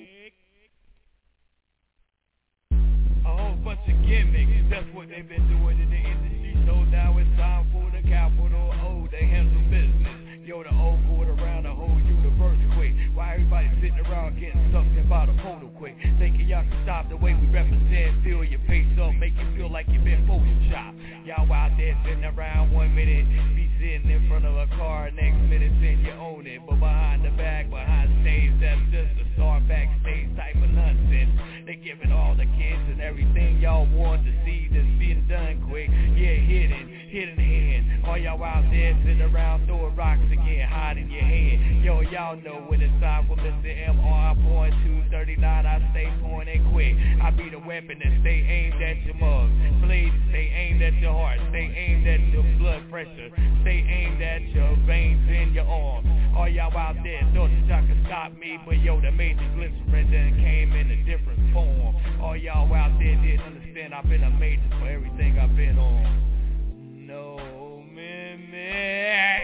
A whole bunch of gimmicks, that's what they've been doing in the industry. So now it's time for the capital O to handle business. Yo, the O going around the whole universe quick. Why everybody sitting around getting something about a photo quick? Thinking y'all can stop the way we represent. Fill your face up, make you feel like you've been photoshopped. Y'all out there sitting around one minute, be sitting in front of a car, next minute saying you own it. But behind the back, behind stage, that's just a star backstage type of nonsense. They giving all the kids and everything y'all want to see that's being done quick. Yeah, hidden, hidden hand. All y'all out there sitting around throwing rocks again, hiding your hand. Yo, y'all know when it's time for Mister M R point two thirty-nine, I stay pointing quick. I be the weapon that stay aimed at your mug. Blades stay aimed at your heart, stay aimed at your blood pressure, stay aimed at your veins in your arms. All y'all out there thought that y'all could stop me, but yo, the major glycerin then came in a different form. All y'all out there understand, understand I've been amazing for everything I've been on. No mimic.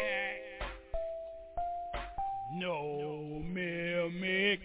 No mimic.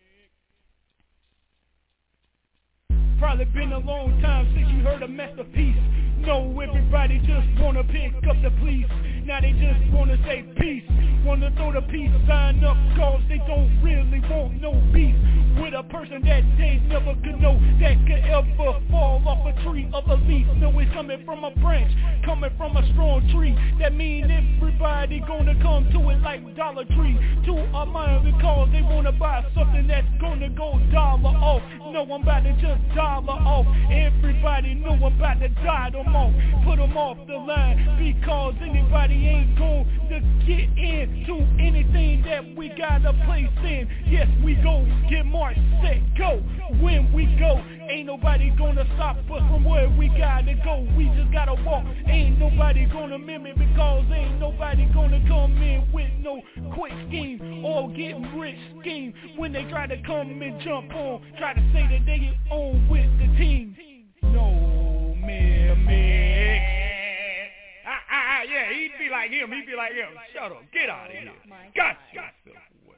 Probably been a long time since you heard a masterpiece. No, everybody just wanna pick up the police. Now they just wanna say peace. Wanna throw the peace sign up cause they don't really want no beef with a person that they never could know, that could ever fall off a tree of a leaf. No, it's coming from a branch, coming from a strong tree. That mean everybody gonna come to it like Dollar Tree. To a mind because they wanna buy something that's gonna go dollar off. No, I'm about to just dollar off. Everybody know I'm about to die them off. Put them off the line because anybody ain't going to get into anything that we got a place in. Yes, we go get march, set, go. When we go, ain't nobody gonna stop us from where we gotta go. We just gotta walk. Ain't nobody gonna mimic because ain't nobody gonna come in with no quick scheme or getting rich scheme. When they try to come and jump on, try to say that they get on with the team. No mimic. Ah, ah, ah, yeah, he'd be like him, he'd be like him. Shut up, get out of here. Got yourself away.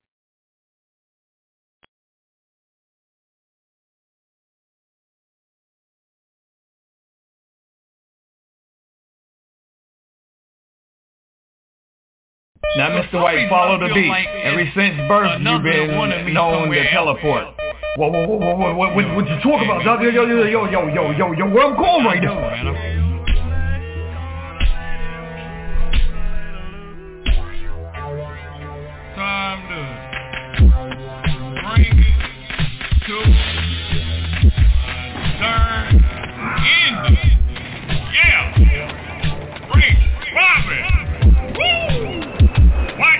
Now, Mister White, follow the beat. Ever since birth, you've been known to teleport. Whoa, whoa, whoa, whoa, whoa, what, what, what you talking about, dog? Yo, yo, yo, yo, yo, yo, yo, yo, where I'm going right now? Time to bring it to a turn ending. Yeah, bring Bobby. Woo! Watch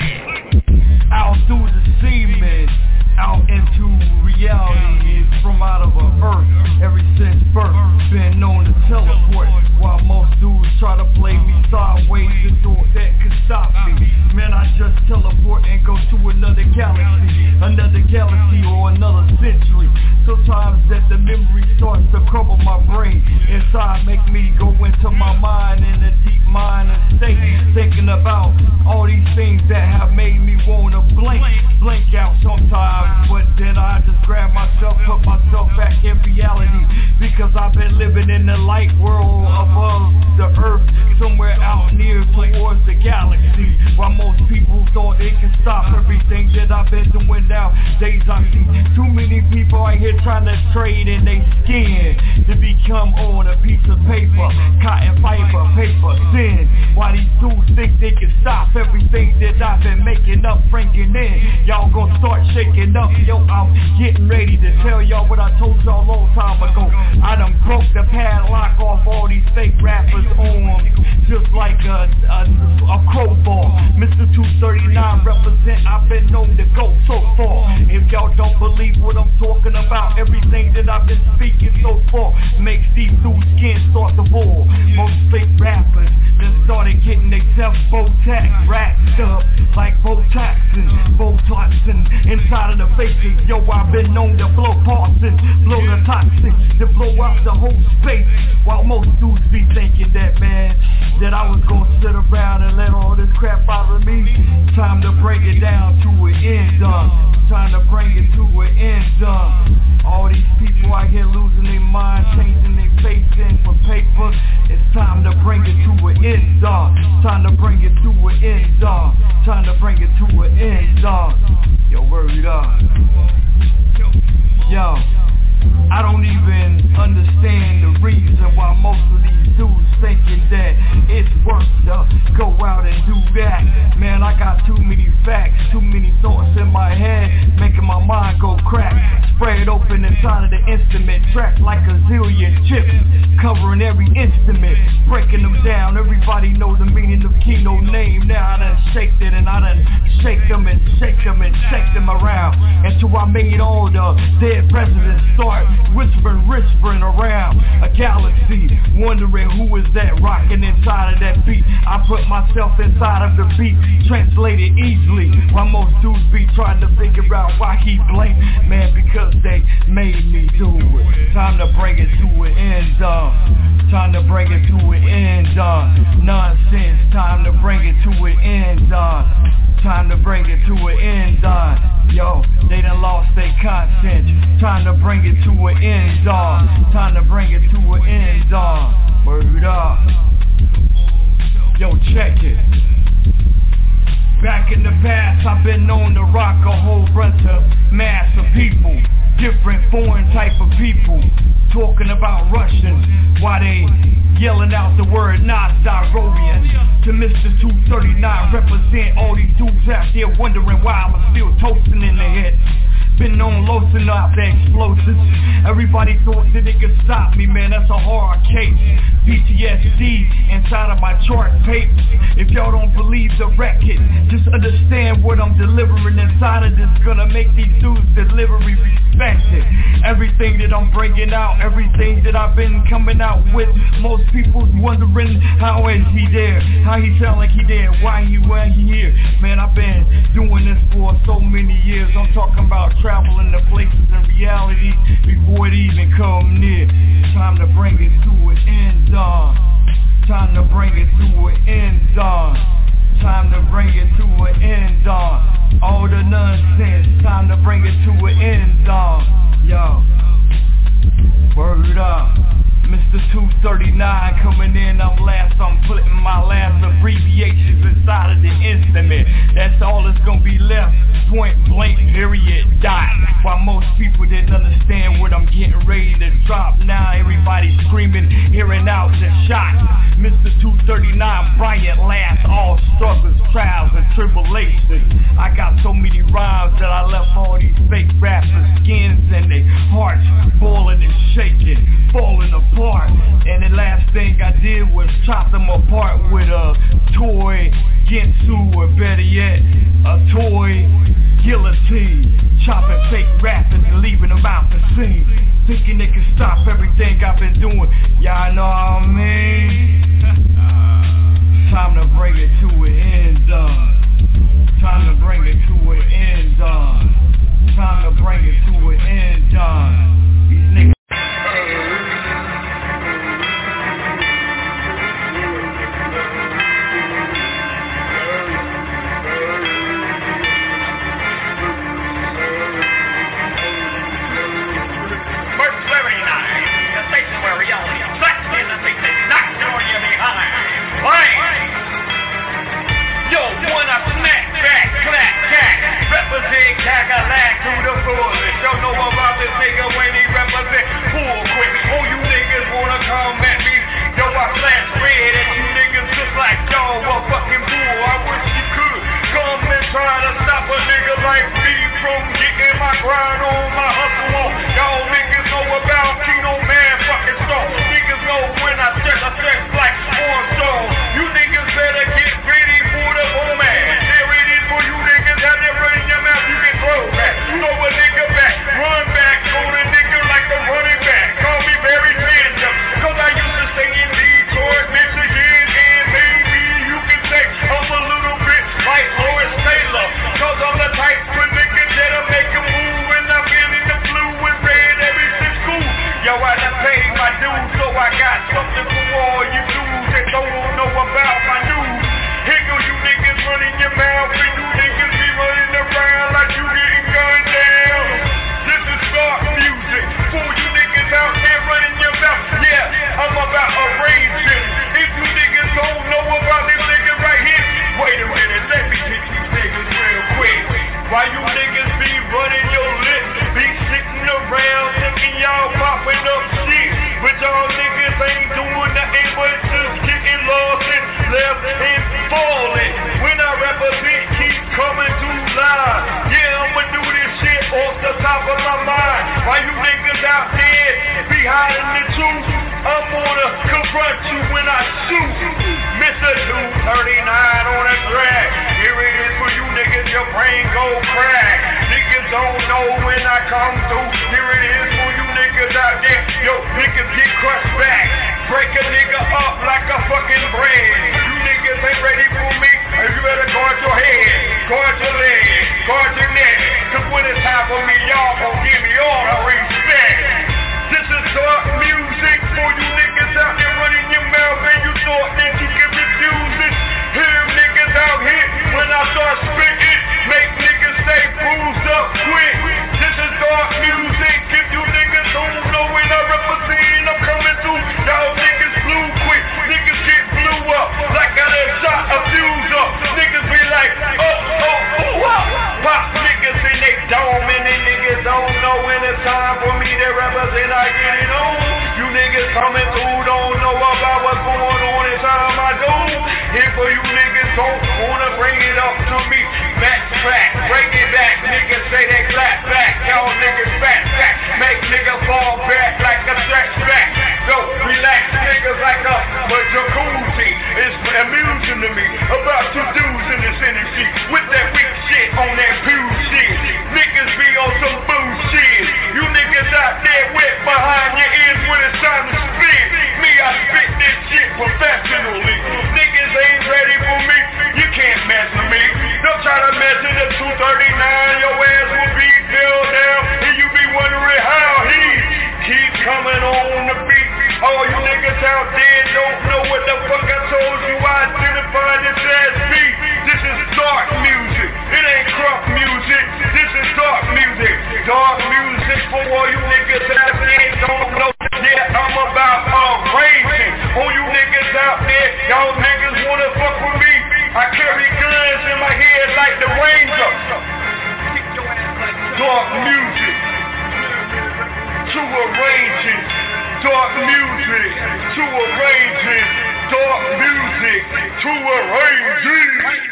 it. Out through the semen, out into reality. It's from out of a earth. Ever since birth, been known to teleport. While most dudes try to play me sideways, the door that could stop me. Man, I just teleport and go to another galaxy, another galaxy or another century. Sometimes that the memory starts to crumble my brain inside, make me go into my mind in a deep mind and state, thinking about all these things that have made me wanna blink, blink out sometimes. But then I just grab myself, put myself back in reality, because I've been living in the light world above the earth, somewhere out near towards the galaxy, while most people thought they could stop everything that I've been doing nowadays. I see too many people out here trying to trade in their skin to become on a piece of paper, cotton fiber, paper thin. Why these dudes think they can stop everything that I've been making up, bringing in? Y'all gonna start shaking up. Yo, I'm getting ready to tell y'all what I told y'all a long time ago. I done broke the padlock off all these fake rappers' arms, just like a, a, a crowbar. Mister two thirty-nine represent, I've been known to go so far. If y'all don't believe what I'm talking about, everything that I've been speaking so far makes these dudes' skin start to boil. Most fake rappers then started getting themselves Botox wrapped up like Botox and Botox and inside of the faces. Yo, I've been known to blow parts and blow the toxins, to blow out the whole space. While most dudes be thinking that, man, that I was gonna sit around and let all this crap out of me. Time to bring it down to an end, done. Time to bring it to an end, done. All these people out here losing their mind, changing their face in for paper. It's time to bring it to an end, done. Time to bring it to an end, done. Time to bring it to an end, done. Yo, word up. Yo, I don't even understand the reason why most of these dudes thinking that it's worth to go out and do that. Man, I got too many facts, too many thoughts in my head, making my mind go crack. Spread open inside of the instrument, track like a zillion chips, covering every instrument, breaking them down. Everybody knows the meaning of Kino name. Now I done shaked it and I done shake them and shake them and shake them around until I made all the dead presidents start whispering, whispering around a galaxy, wondering who is that rocking inside of that beat. I put myself inside of the beat, translated easily, while most dudes be trying to figure out why he blame. Man, because they made me do it. Time time to bring it to an end, uh. Time to bring it to an end, uh. Nonsense, time to bring it to an end, uh. Time to bring it to an end, uh. Yo, they done lost their content. Time to bring it to an end, uh. Time to bring it to an end, uh. Word up. Yo, check it. Back in the past, I've been known to rock a whole bunch of mass of people, different foreign type of people, talking about Russians, while they yelling out the word Nastarovian. To Mister two thirty-nine, represent all these dudes out there wondering why I'm still toasting in the head. Been on loosen up the explosives. Everybody thought that they could stop me, man, that's a hard case. P T S D inside of my chart papers. If y'all don't believe the record, just understand what I'm delivering inside of this. Gonna make these dudes delivery respected. Everything that I'm bringing out, everything that I've been coming out with, most people's wondering how is he there, how he sound like he there, why he, why he here. Man, I've been doing this for so many years. I'm talking about traveling to places and reality before it even come near. Time to bring it to an end, uh. Time to bring it to an end, uh. Time to bring it to an end, uh. All the nonsense, time to bring it to an end, uh. Yo, word up. Mister two thirty-nine coming in, I'm last, I'm putting my last abbreviations inside of the instrument. That's all that's gonna be left, point blank, period, dot. While most people didn't understand what I'm getting ready to drop, now everybody's screaming, hearing out the shot. Mister two thirty-nine, Bryant last, all struggles, trials, and tribulations. I got so many rhymes that I left all these fake rappers' skins and their hearts boiling and shaking, falling apart. And the last thing I did was chop them apart with a toy Ginsu, or better yet, a toy guillotine. Chopping fake rappers and leaving them out the scene, thinking they can stop everything I've been doing. Y'all know what I mean? Time to bring it to an end, uh. Time to bring it to an end, uh. Time to bring it to an end, uh. These niggas. Represent Cadillac to the fullest. Don't know about this nigga when he represent full quick. Oh, you niggas wanna come at me? Yo, I flash red at you niggas just like y'all a fucking bull. I wish you could come and try to stop a nigga like me from getting my grind on, my hustle on. Y'all niggas know about Kino Man fucking strong. Niggas know when I stretch, I stretch like Armstrong. You niggas better get ready for the boom man. There it is for you niggas. Have it right in your mouth, you can throw back. Throw a nigga back, run back, throw the nigga like the running back. Call me very tender, cause I used to stay in Detroit, Michigan, and maybe you can say I'm a little bit like Lois Taylor, cause I'm the type of nigga that'll make a move, and I'm getting the blue and red every since school. Yo, I done paid my dues, so I got something for all you dudes that don't know about my news. Here go you niggas running your mouth, and you niggas be running around like you getting gunned down. This is Spark music for you niggas out there running your mouth. Yeah, I'm about to raise it. If you niggas don't know about this nigga right here, wait a minute, let me get these niggas real quick. Why you niggas be running your lips, be sitting around thinking y'all popping up shit, but y'all niggas ain't doing nothing but just getting lost and left and falling. When I represent, keep coming too loud. Yeah, I'ma do this shit off the top of my mind. Why you niggas out there be hiding the truth? I'm gonna confront you when I shoot. Mister two thirty-nine on the track. Here it is for you niggas, your brain go crack. Niggas don't know when I come through. Here it is for you niggas out there. Yo, niggas get crushed back. Break a nigga up like a fucking bread. You niggas ain't ready for me. You better guard your head, guard your legs, guard your neck. Cause when it's time for me, y'all gon' give me all the respect. This is so time for me to represent, I get it on. You niggas coming through, don't know about what's going on inside my door. Here for you niggas don't wanna bring it up to me. Back back, break it back, niggas say they clap back. Y'all niggas back back, make niggas fall back like a stretch back. So relax niggas like a but jacuzzi. It's amusing to me about two dudes in this industry with that weak shit on that pew shit. Niggas be on some bullshit. You niggas out there wet behind your ears when it's time to spit. Me, I spit this shit professionally. Niggas ain't ready for me. You can't mess with me. Don't try to mess in the two thirty-nine. Your ass will be filled down. And you be wondering how he keep coming on the beat. All you niggas out there don't know what the fuck I told you. I identified this as me. This is dark music. It ain't crunk music. This is dark music. Dark music for all you niggas out there don't know. Yeah, I'm about arranging. All you niggas out there, y'all niggas wanna fuck with me. I carry guns in my head like the Ranger. Dark music to arranging. Dark music to arranging. Dark music to arranging.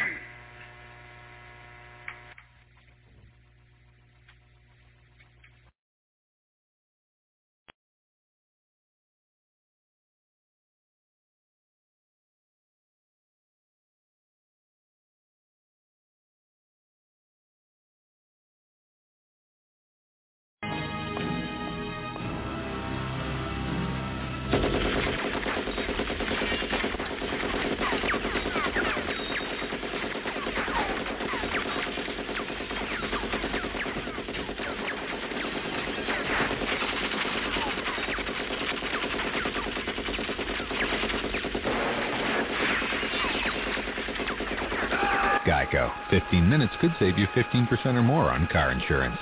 Geico. fifteen minutes could save you fifteen percent or more on car insurance.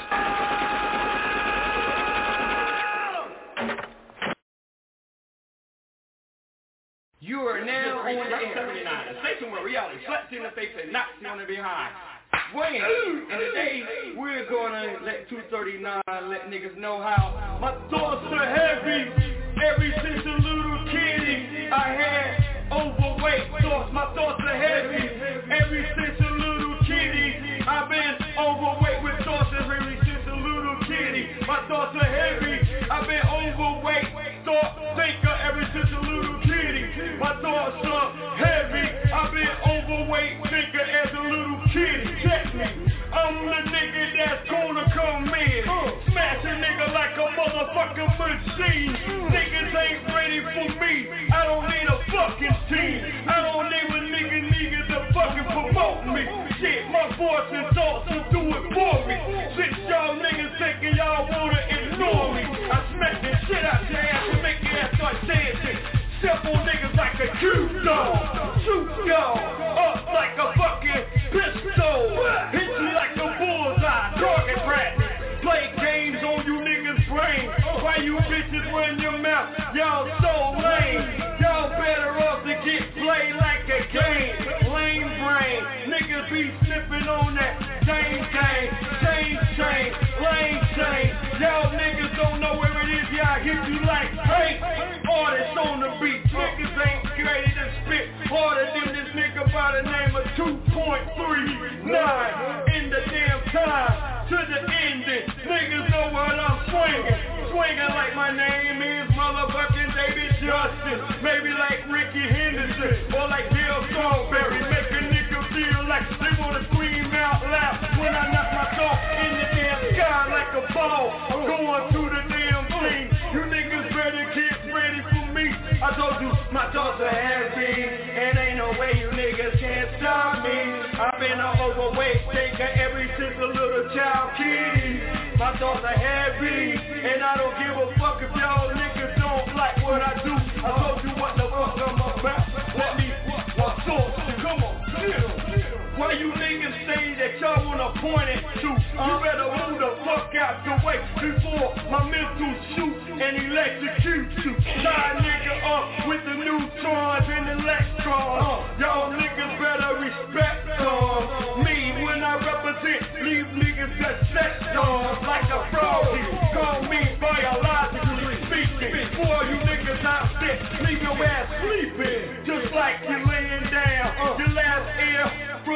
You are now on the air. seventy-nine, the station where reality slaps you in the face and knocks you on the behind. Swinging. And today, we're going to let two thirty-nine let niggas know how my thoughts are heavy. Ever since a little kitty, I had overweight thoughts. My thoughts are heavy. Ever since a little kitty, I've been overweight with thoughts. Ever since a little kitty, my thoughts are heavy. I've been overweight, thought thinker. Ever since a little kitty, my thoughts are heavy. I've been overweight thinker as a little kitty. Check me. I'm the nigga that's gonna come in, smash a nigga like a motherfucking machine. Niggas ain't ready for me. I don't need a fucking team. I don't need a nigga nigga to fucking promote me. Shit, my voice and thoughts will do it for me. Since y'all niggas thinking y'all wanna ignore me, I smack the shit out your ass and make your ass start dancing. Simple niggas like a cute dog. Shoot y'all up like a fucking pistol. Hit you like a bullseye. Target practice. Play games on you niggas' brain. Why you bitches run your mouth? Y'all so lame. Y'all better off to get played like a game. Lame brain. Niggas be sniffing on that chain chain. Chain chain. Lame chain. Y'all niggas don't know where it is. Y'all hit you like paint. Artists on the beat. Niggas ain't ready to spit harder than this nigga by the name of two point three nine. In the damn time to the ending. Niggas know what I'm swinging. Swinging like my name is motherfucking David Justin. Maybe like Ricky Henderson or like Dale Strawberry. Make a nigga feel like they wanna scream out loud when I knock my thought in the damn sky like a ball. I'm going through the damn thing. You niggas better get ready for me. I told you my thoughts are heavy, and ain't no way you niggas can stop me. I've been an overweight thinker ever since a little child kitty. My thoughts are heavy, and I don't give a fuck if y'all niggas don't like what I do. I told you what the fuck I'm about. Let me my thoughts. Come on, yeah. Why you niggas say that y'all wanna point it to? You better move the fuck out the way before my mental shoot and electrocute you. Tie a nigga up with the neutrons and electrons. Y'all niggas better respect uh, me when I represent. Leave niggas that sex on like a froggy. Call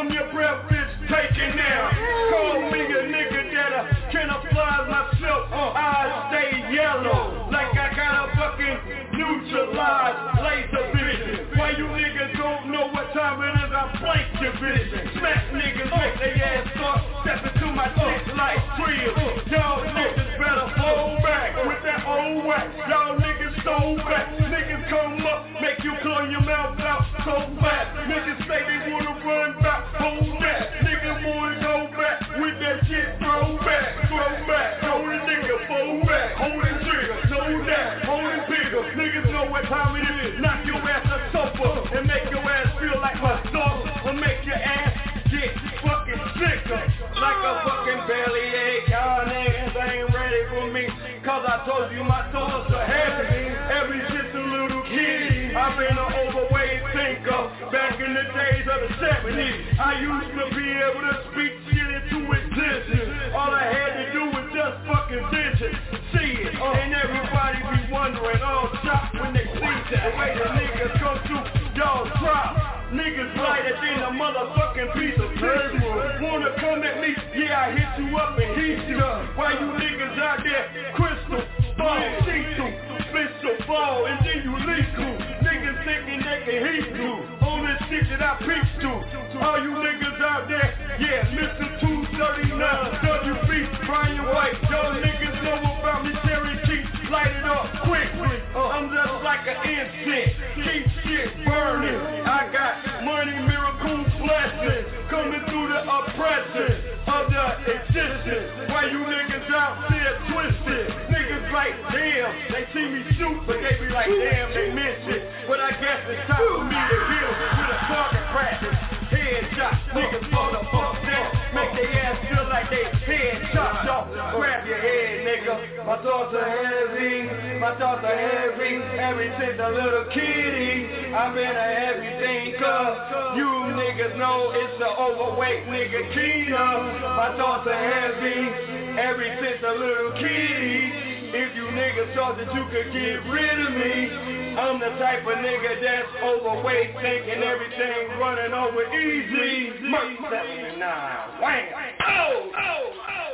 on your breath, bitch, take it now. Call me a nigga that I camouflage myself. I stay yellow, like I got a fucking neutralized laser vision. Why you niggas don't know what time it is, I blank your vision. Smack niggas, make they ass start stepping to my shit like drills. Y'all niggas better fall back with that old whack. Y'all niggas so back. Niggas come up, make you close your mouth out so fast. Niggas say they wanna run back, hold that. Niggas wanna go back with that shit, throw back, throw back. Hold the nigga, fall back, hold the trigger, know that, hold it bigger. Niggas know what time it is. Knock your ass a sofa and make your ass feel like my sauce, or make your ass get fucking sicker like a fucking belly ache. Y'all niggas ain't ready for me, cause I told you my thoughts are heavy. Every shit's a little kitty. I've been an overweight thinker back in the days of the seventies. I used to be able to speak shit into existence. All I had to do was just fucking vision, see it, and everybody be wondering, all shocked when they see the way the niggas come through. Y'all drop. Niggas lighter than a motherfucking piece of paper. Wanna come at me? Yeah, I hit you up and heat you up. Why you niggas out there? Crystal, ball, see-through, pistol, ball, and then you lethal. Niggas thinking they can heat you on this shit that I preach to. All you niggas out there, yeah, Mister two thirty-nine, W B, Brian White. Y'all niggas know about me, Terry Keith. Light it up quickly. I'm just like an incense. Keep shit burning. I got money, miracles, blessings coming through the oppression of the existence. Why you niggas out there twisted? Niggas like, damn, they see me shoot, but they be like, damn, they miss it. But I guess it's time for me to heal with a target practice. Headshot, niggas fall the fuck down. Make their ass feel like they headshot, y'all. Grab your head, nigga. My thoughts are heavy, my thoughts are heavy. Ever since a little kitty, I've been a heavy thinker. You niggas know it's the overweight nigga Keena. My thoughts are heavy, ever since a little kitty. If you niggas thought that you could get rid of me, I'm the type of nigga that's overweight, thinking everything running over easy. Merc seventy-nine, wham, oh, oh, oh.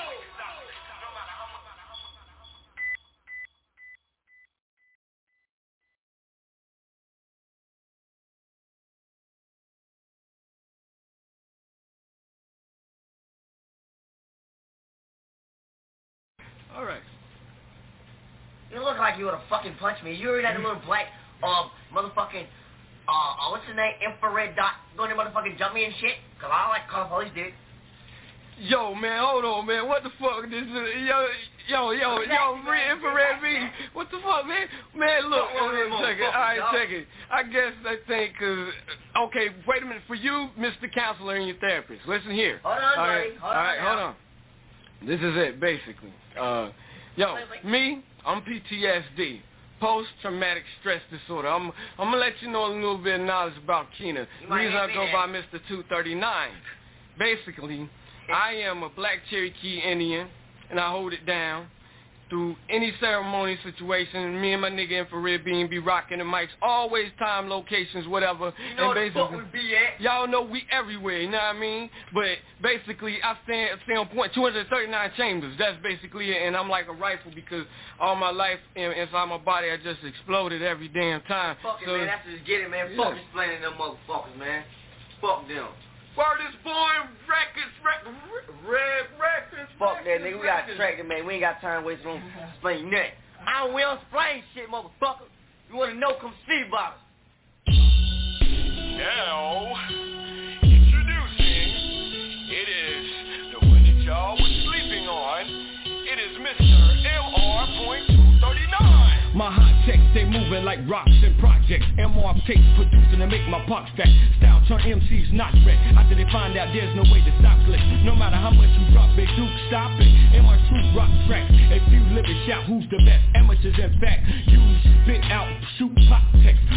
All right. You look like you would have fucking punched me. You already had a little black, um, motherfucking, uh, uh, what's his name, infrared dot going to motherfucking jump me and shit? Cause I like call the police, dude. Yo, man, hold on, man. What the fuck? This is, yo, yo, yo, yo, red infrared V. What the fuck, man? Man, look, wait a second. All right, check it. I guess they think, cause, okay, wait a minute. For you, Mister Counselor and your therapist, listen here. Hold on, all buddy. right, Hold all right, on. hold on. This is it, basically. Uh, yo, me, I'm P T S D, post-traumatic stress disorder. I'm, I'm gonna let you know a little bit of knowledge about Keena. The reason I go by Mister two thirty-nine. Basically, I am a black Cherokee Indian, and I hold it down through any ceremony situation. Me and my nigga Infrared Beam be rocking the mics, always time, locations, whatever. You know and where the fuck we be at? Y'all know we everywhere, you know what I mean? But basically, I stand, stay on point, two hundred thirty-nine chambers. That's basically it, and I'm like a rifle because all my life in, inside my body, I just exploded every damn time. Fuck so, it, man. That's just get it, man. Yeah. Fuck explaining them motherfuckers, man. Fuck them. Word is born, records, records, red records. Fuck that, nigga. We got tracked, man. We ain't got time wasting on explaining nothing. I don't, we don't explain shit, motherfucker. You want to know, come see about it. Now, introducing, it is the one that y'all was sleeping on. It is Mister M R two thirty-nine. My hot text, they moving like rocks and projects. M R tapes producing to make my pops fat. Style turn M Cs not red. After they find out there's no way to stop click. No matter how much you drop, they do stop it. M R two rock tracks. If you live and shout, who's the best? Amateurs in fact. Use spit out, shoot pop text.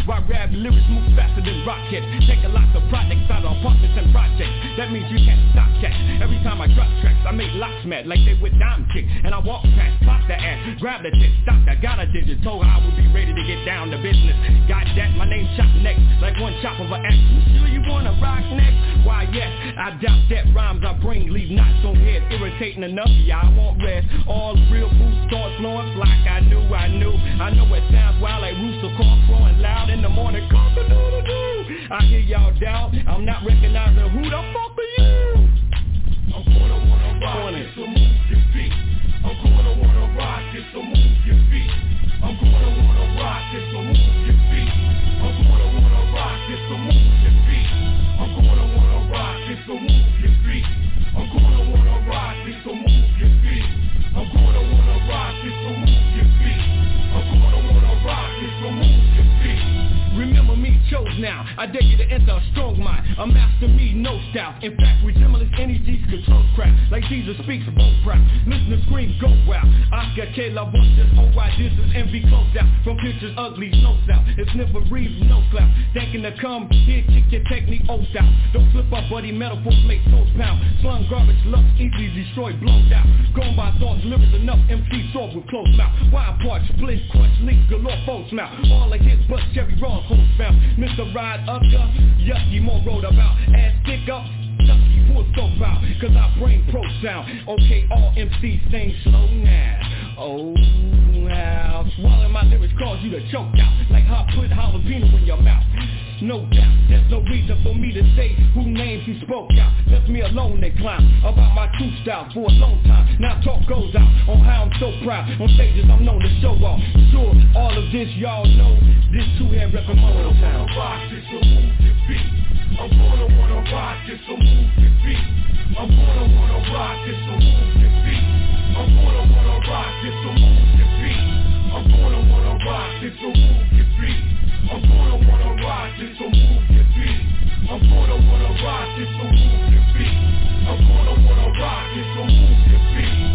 Why rap lyrics move faster than rockets? Take a lot of projects out of apartments and projects. That means you can't stop cats. Every time I drop tracks, I make locks mad like they with dime chick. And I walk past, pop the ass, grab the chick, stop that, got a digit. Told her I would be ready to get down to business. Got that, my name chop next, like one chop of an axe. You sure you wanna rock next? Why yes, I doubt that rhymes I bring leave knots on head. Irritating enough, yeah, I won't rest. All real boots start flowing like I knew, I knew. I know it sounds wild like rooster call flowing loud in the morning. Cock-a-doodle-doo. I hear y'all doubt, I'm not recognizing who the fuck are you? I'm gonna wanna rock it, so move your feet. I'm gonna wanna rock it, so move your feet. I'm gonna wanna rock it, so move your feet. I'm gonna wanna rock it, so move your feet. I'm gonna wanna rock it, so move your feet. I'm gonna wanna rock it, so move your feet. I'm gonna wanna rock it, so move your feet. I'm gonna wanna rock it, so move your feet. Remember me, chose now. I dare you to enter a strong mind. A master me, no style. In fact, resemblance energies control crap. Like Jesus speaks, both proud. Listen to scream, go wild. Oscar K. La Voice, just oh why this is envy closed out. From pictures ugly, no style. It's never reads, no clout. Thinking to come here, kick your technique, old style. Don't slip up, buddy, metaphors make toes pound. Slung garbage, lux, easily destroyed, blown down. Going by thoughts, lyrics enough, M C sword with closed mouth. Wild parts, split, crush, leak, galore, foes mouth. All I hit, bust, cherry, raw, cold found. Mister Ride Up, yucky, more road about. Ass stick up, yucky, full so proud. Cause I bring pro sound. Okay, all M Cs sing slow now. Oh, how swallowing my lyrics cause you to choke out. Like how I put jalapeno in your mouth. No doubt, there's no reason for me to say who names you spoke out. Left me alone and clown about my true style for a long time. Now talk goes out on how I'm so proud. On stages I'm known to show off. Sure, all of this y'all know. This two-hand reppin' Motown. I'm gonna rock this, so move your feet. I'm gonna wanna rock this, so move your feet. I'm gonna wanna rock this, so move your feet. I'm gonna wanna rock this, so move your feet. I'm gonna wanna rock this, so move your feet. I'm gonna wanna rock this, so move your feet. I'm gonna wanna rock this, so move your feet. I'm gonna wanna rock this, so move your feet.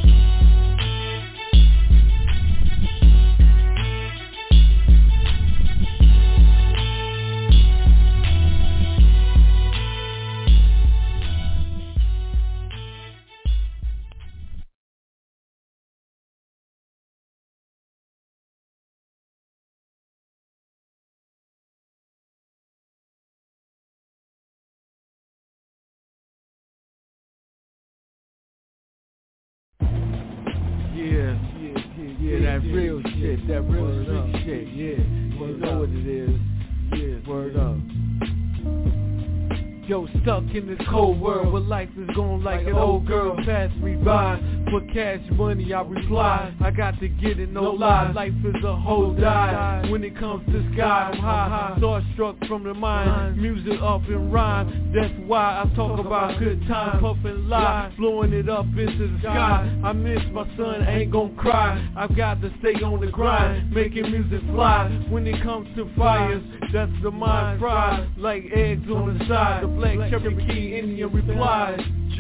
Yeah, yeah, yeah, yeah, that real shit, that real street shit, yeah. You know what it is. Yeah, word up. Yo, stuck in this cold world where life is going like an old girl. Pass me by for cash money, I reply. I got to get it, no lie. Life is a whole die. When it comes to sky, I'm high, high. Starstruck from the mind. Music up and rhyme. That's why I talk about good times. Puff and lie, blowing it up into the sky. I miss my son, ain't gon' cry. I've got to stay on the grind, making music fly. When it comes to fires, that's the mind fried. Like eggs on the side. The black Cherokee Indian replies.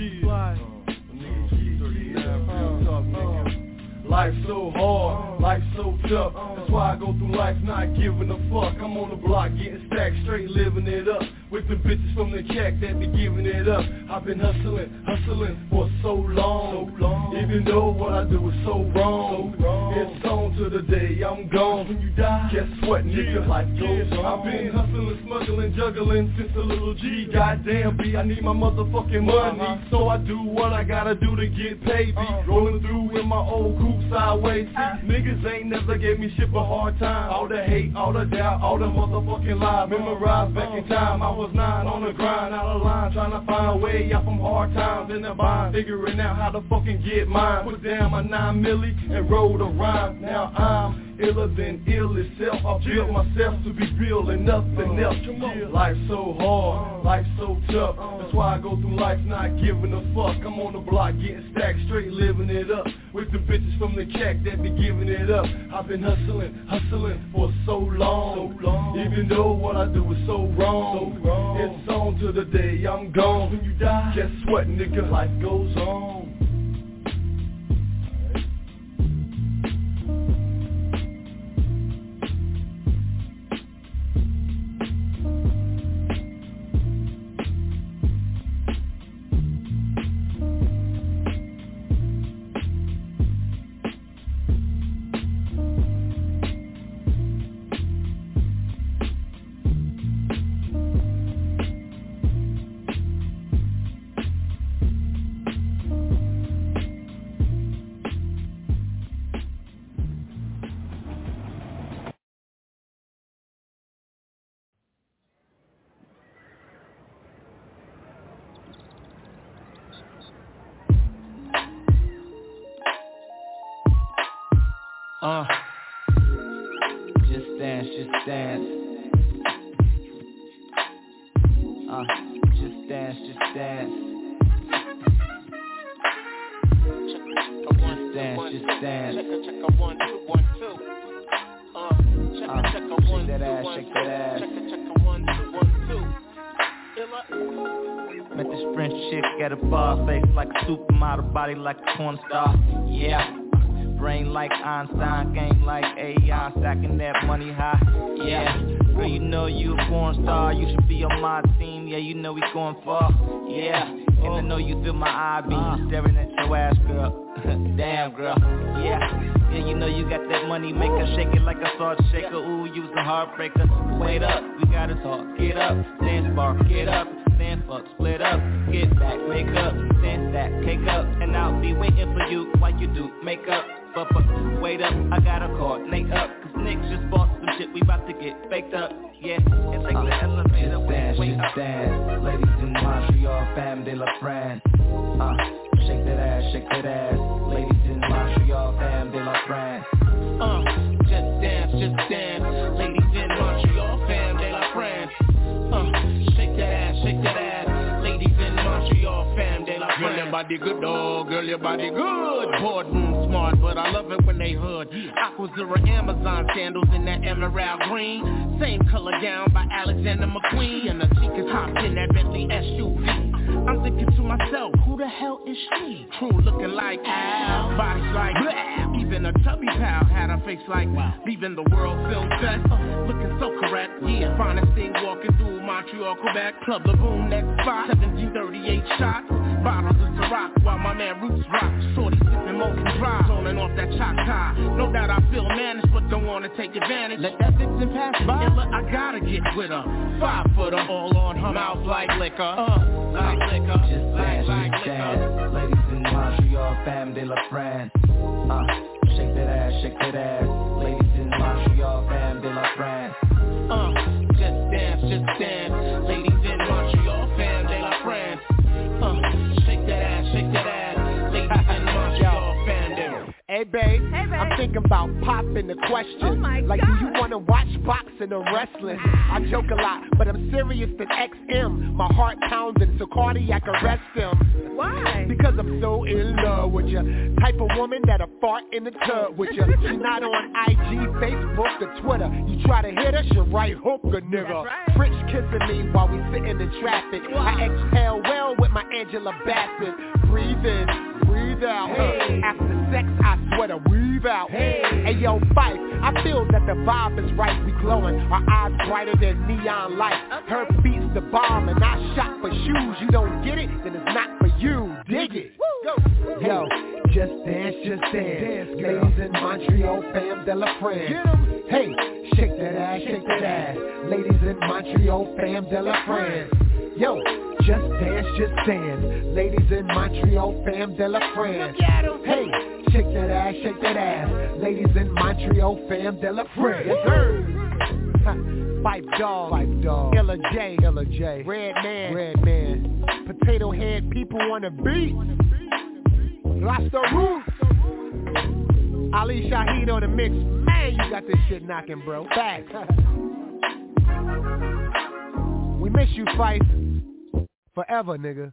Life's so hard, life's so tough. That's why I go through life not giving a fuck. I'm on the block getting stacked, straight living it up. With the bitches from the check that be giving it up. I've been hustling, hustling for so long, so long. Even though what I do is so wrong, so wrong. It's on to the day I'm gone. When you die, guess what, nigga, yeah, life goes yeah. on. I've been hustling, smuggling, juggling since a little G. Goddamn B, I need my motherfucking money. Uh-huh. So I do what I gotta do to get paid. Be uh-huh. rolling through in my old coupe sideways. Uh-huh. Niggas ain't never gave me shit but hard time. All the hate, all the doubt, all the motherfucking lies. Memorized back in time, I was nine on the grind, out of line, trying to find a way out from hard times in the bind, figuring out how to fucking get mine. Put down my nine milli and wrote a rhyme. Now I'm iller than ill itself. I built myself to be real and nothing else. Life's so hard, life's so tough. That's why I go through life not giving a fuck. I'm on the block getting stacked, straight living it up. With the bitches from the check that be giving it up. I've been hustling, hustling for so long, so long. Even though what I do is so wrong, so wrong. It's on to the day I'm gone. When you die, guess what, nigga, life goes on. Uh, just dance, just dance. Uh, just dance, just dance. Just dance, just dance. Uh, shake that ass, shake that ass. Met this French chick at a bar, face like a supermodel, body like a porn star. Yeah. Brain like Einstein, game like A I, stacking that money high. Yeah, girl, you know you a porn star. You should be on my team. Yeah, you know we going far. Yeah, and I know you feel my eye beam staring at your ass, girl. Damn, girl. Yeah, yeah, you know you got that money maker, shake it like a salt shaker. Ooh, you was a heartbreaker. Wait up, we gotta talk. Get up, dance bar, get up. Stand fuck, split up, get back, make up, stand stack, cake up, and I'll be waiting for you while you do make up. But, but wait up, I gotta coordinate up, cause Nick just bought some shit, we about to get baked up. Yeah, it's like uh, the elevator, dance, wait just up. Dance, ladies in Montreal, fam de la France. Uh, shake that ass, shake that ass, ladies in Montreal, fam de la France. Uh, just dance, just dance, ladies in Montreal, fam de la France. Uh, shake that ass, shake that ass, ladies in Montreal, fam de la France. Girl, your body good, dog, girl, your body good. Boardroom smart, but I love it when they hood. Aquazura Amazon sandals in that emerald green. Same color gown by Alexander McQueen. And the chick is hopped in that Bentley S U V. I'm thinking to myself, who the hell is she? True looking like Al, bodies like blah. Even a chubby pal had a face like wow. Leaving the World Film Fest, uh, looking so correct. Yeah, finest thing walking through Montreal, Quebec. Club La Boom, next spot, seventeen thirty-eight shots. Bottles of Ciroc while my man Roots rock. Shorty sipping Molson Dry, zoning off that Choctaw. No doubt I feel managed, but don't wanna take advantage. Let that vixen pass by. Illa, I gotta get with her. Five footer, all on her mouth like liquor. Uh, like liquor, just dance, like, just like dance. liquor. Ladies in Montreal, fam de la France. Uh, shake that ass, shake that ass. Ladies in Montreal, fam de la France. Uh, just dance, just dance. Ladies in Montreal, fam de la France. Uh, shake that ass, shake that ass. Ladies in Montreal, fam de la France. Hey babe, hey, babe, I'm thinking about popping the question. Oh my like, God. do you wanna watch boxing or wrestling? I joke a lot, but I'm serious than X M. My heart pounding, so cardiac arrest him. Why? Because I'm so in love with ya. Type of woman that'll fart in the tub with ya. She not on I G, Facebook, or Twitter. You try to hit her, she right hook a nigga. Right. French kissing me while we sitting in traffic. Wow. I exhale well with my Angela Bassett. Breathe in, breathe out. Hey. After sex, I swear to weave out. Hey, hey yo, Fife, I feel that the vibe is right. We glowing, our eyes brighter than neon light. Okay. Her beats the bomb, and I shot for shoes. You don't get it, then it's not for you. Dig it. Go. Yo, just dance, just dance. dance Ladies in Montreal, fam de la France. Hey, shake that ass, shake that ass. Ladies in Montreal, fam de la France. Yo, just dance, just dance. Ladies in Montreal, fam de la France. Hey, shake that ass, shake that ass. Ladies in Montreal, fam de la France. Yes, sir. Five Dog, Five Dog. Illa J, Illa J. Red Man, Red Man. Potato Head, people on the beat. Rasta Roots. Ali Shaheed on the mix. Man, you got this shit knocking, bro. Facts. We miss you, Fife. Forever, nigga.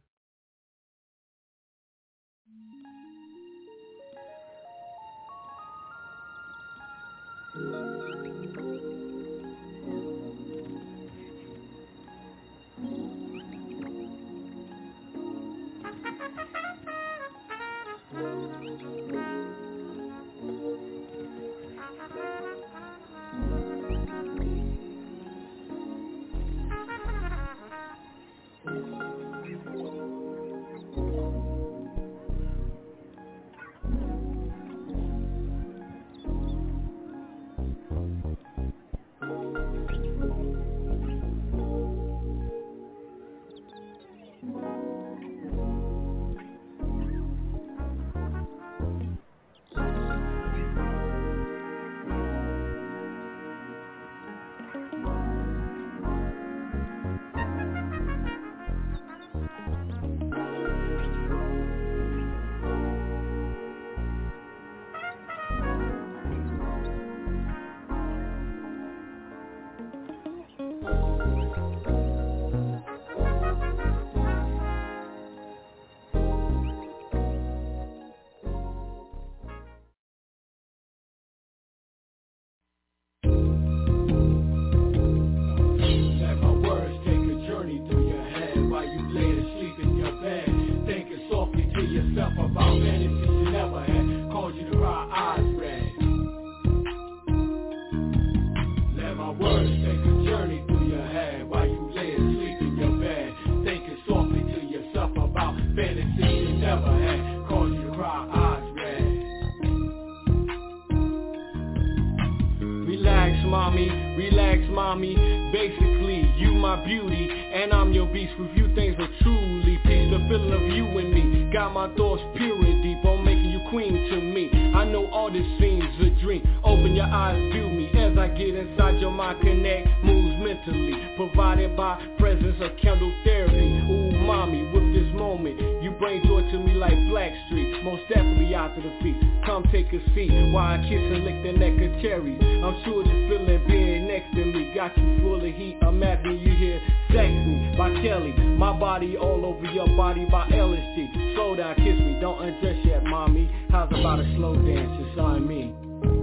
mommy, relax, mommy. Basically, you my beauty, and I'm your beast. With you things are truly peace. The feeling of you and me got my thoughts pure and deep on making you queen to me. I know all this seems a dream. Open your eyes, view me as I get inside your mind. Connect moves mentally, provided by presence of candle therapy. Ooh, mommy, with this moment, you bring joy to me like Blackstreet. Most definitely after the feast. Come take a seat while I kiss and lick the neck of cherries. I'm sure this feeling being next to me got you full of heat. I'm having you here. Sex Me by Kelly. My body all over your body by L S G. Slow down, kiss me, don't undress yet, mommy. How's about a slow dance? It's on me.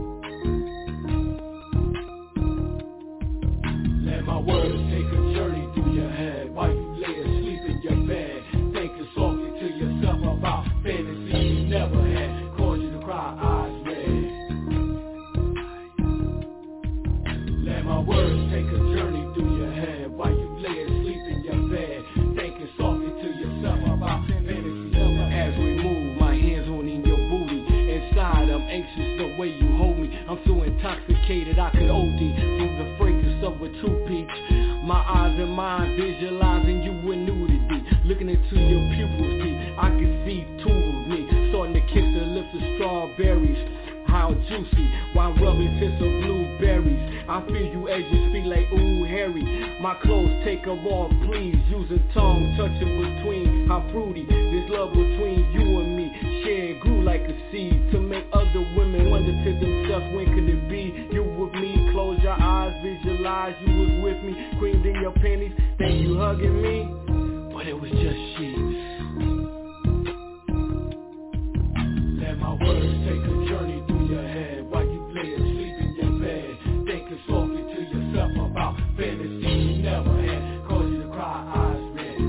Let my words take a journey through your head while you lay asleep in your bed. Thinking softly to yourself about fantasies you never had. Cause you to cry, eyes red. Let my words take a journey through your head while you lay asleep in your bed. Thinking softly to yourself about fantasies as we move. My hands on in your booty. Inside I'm anxious the way you hold me. I'm so intoxicated I could O D from the fragrance of a true peach. My eyes and mind visualizing you in nudity. Looking into your pupils deep, I can see two of me starting to kiss the lips of strawberries. How juicy, while rubbing tips of blueberries. I feel you as you speak like ooh Harry. My clothes take them off please. Using tongue touching between. How fruity, this love between you and me. Sharing grew like a seed. To make other women wonder to themselves when could it be. You with me, close your eyes, visualize you was with me. Creamed in your panties, think you hugging me. But it was just sheets. Let my words take a journey through your head while you lay asleep in your bed. Thinking softly to yourself about fantasies you never had. Cause you to cry, eyes red.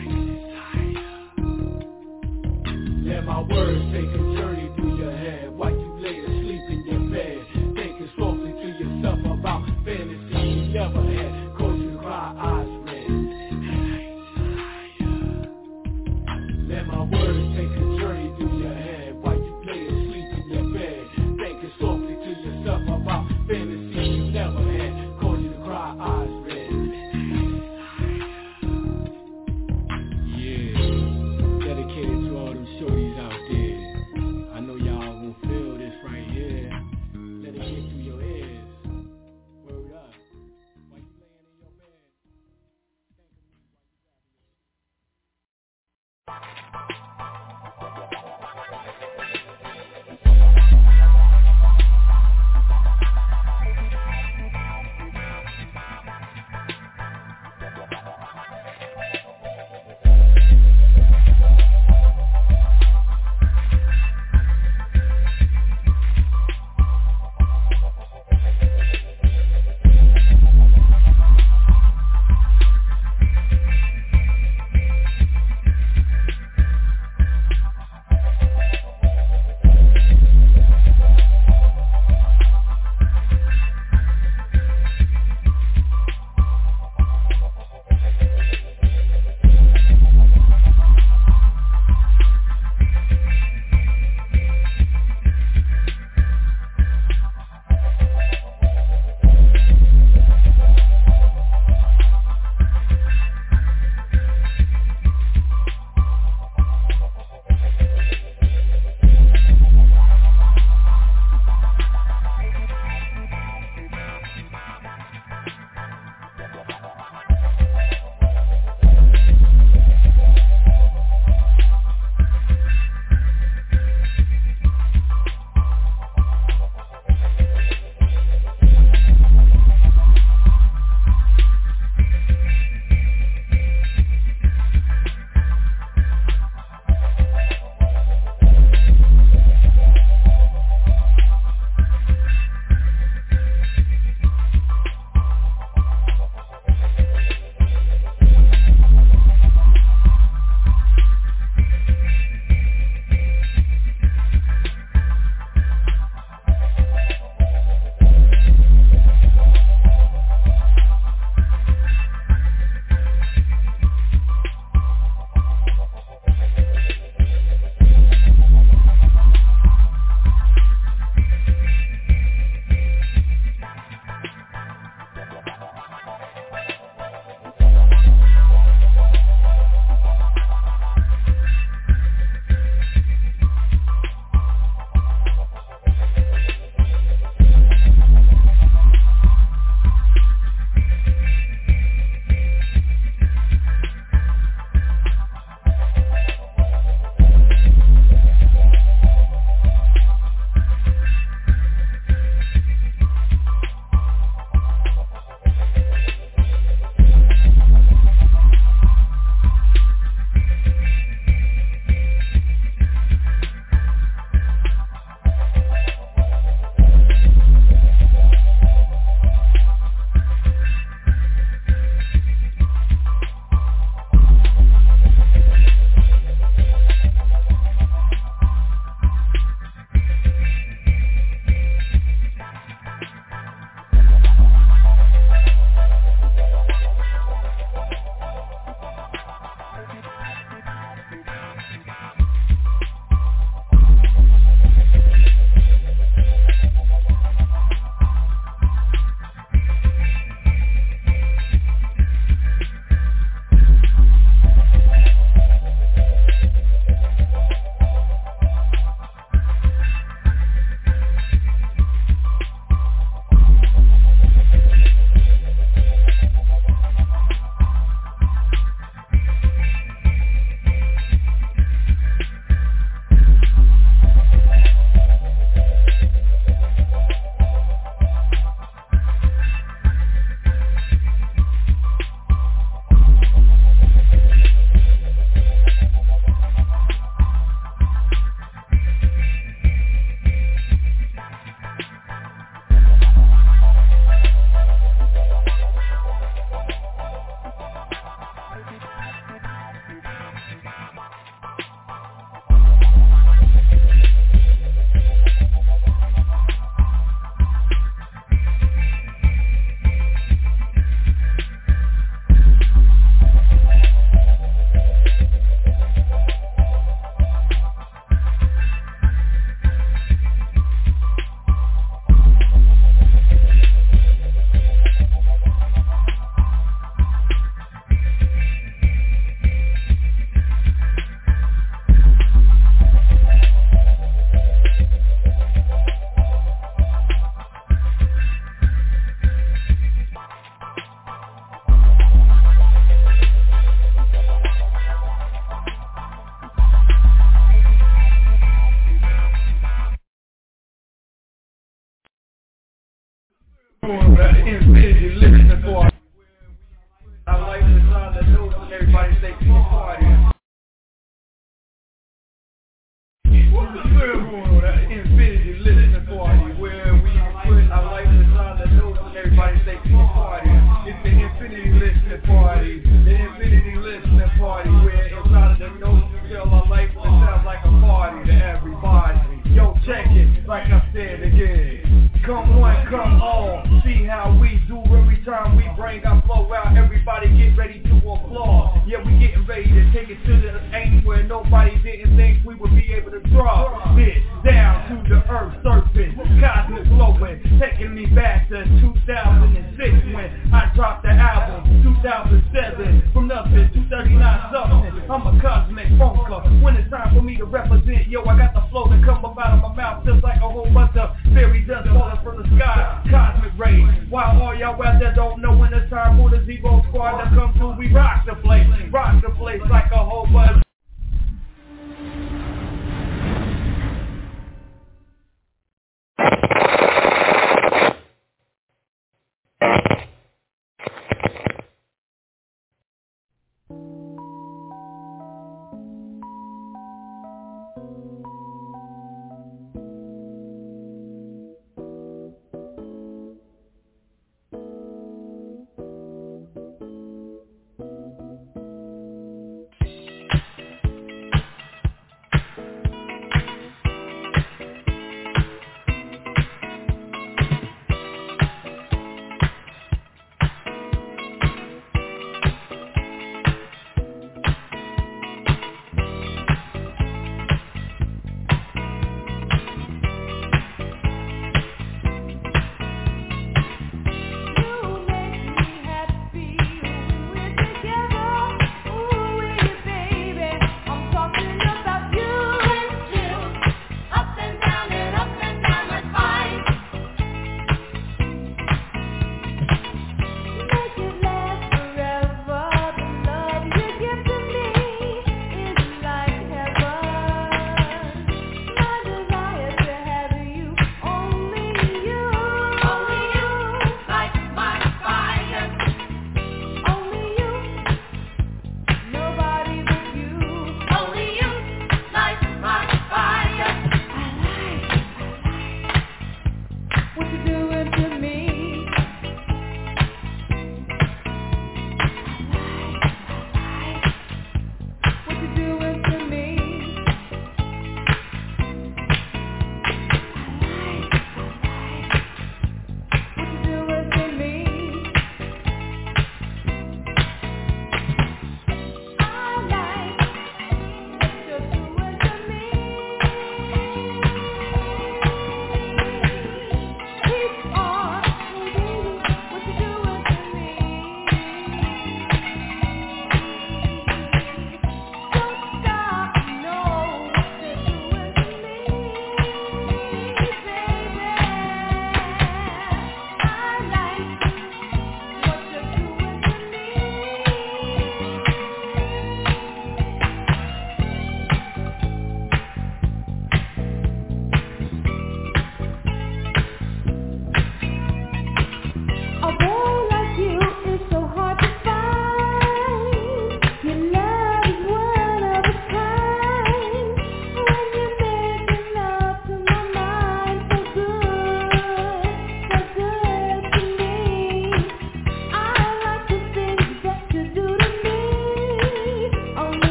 Let my words take a journey through your head while you lay asleep in your bed. Thinking softly to yourself about fantasies you never had. Cause you to cry, eyes red. Infinity listening for. I like the sound of those when everybody say to the party. We're going on that Infinity listening party where we put. I like the sound of those when everybody say to the party. It's the Infinity listening party. The Infinity listening party where inside of the notes you feel I like it sounds like a party to everybody. Yo, check it, like I said again. Come one, come all, see how we do every time we bring our flow out. Everybody get ready to applaud. Yeah, we getting ready to take it to the aim where nobody didn't think we would be able to drop it down to the earth surface, cosmic flowing, taking me back to two thousand six when I dropped the album, two thousand seven, from nothing to thirty-nine something. I'm a cosmic funker, when it's time for me to represent, yo, I got the flow to come up out of my mouth just like a whole bunch of fairy dust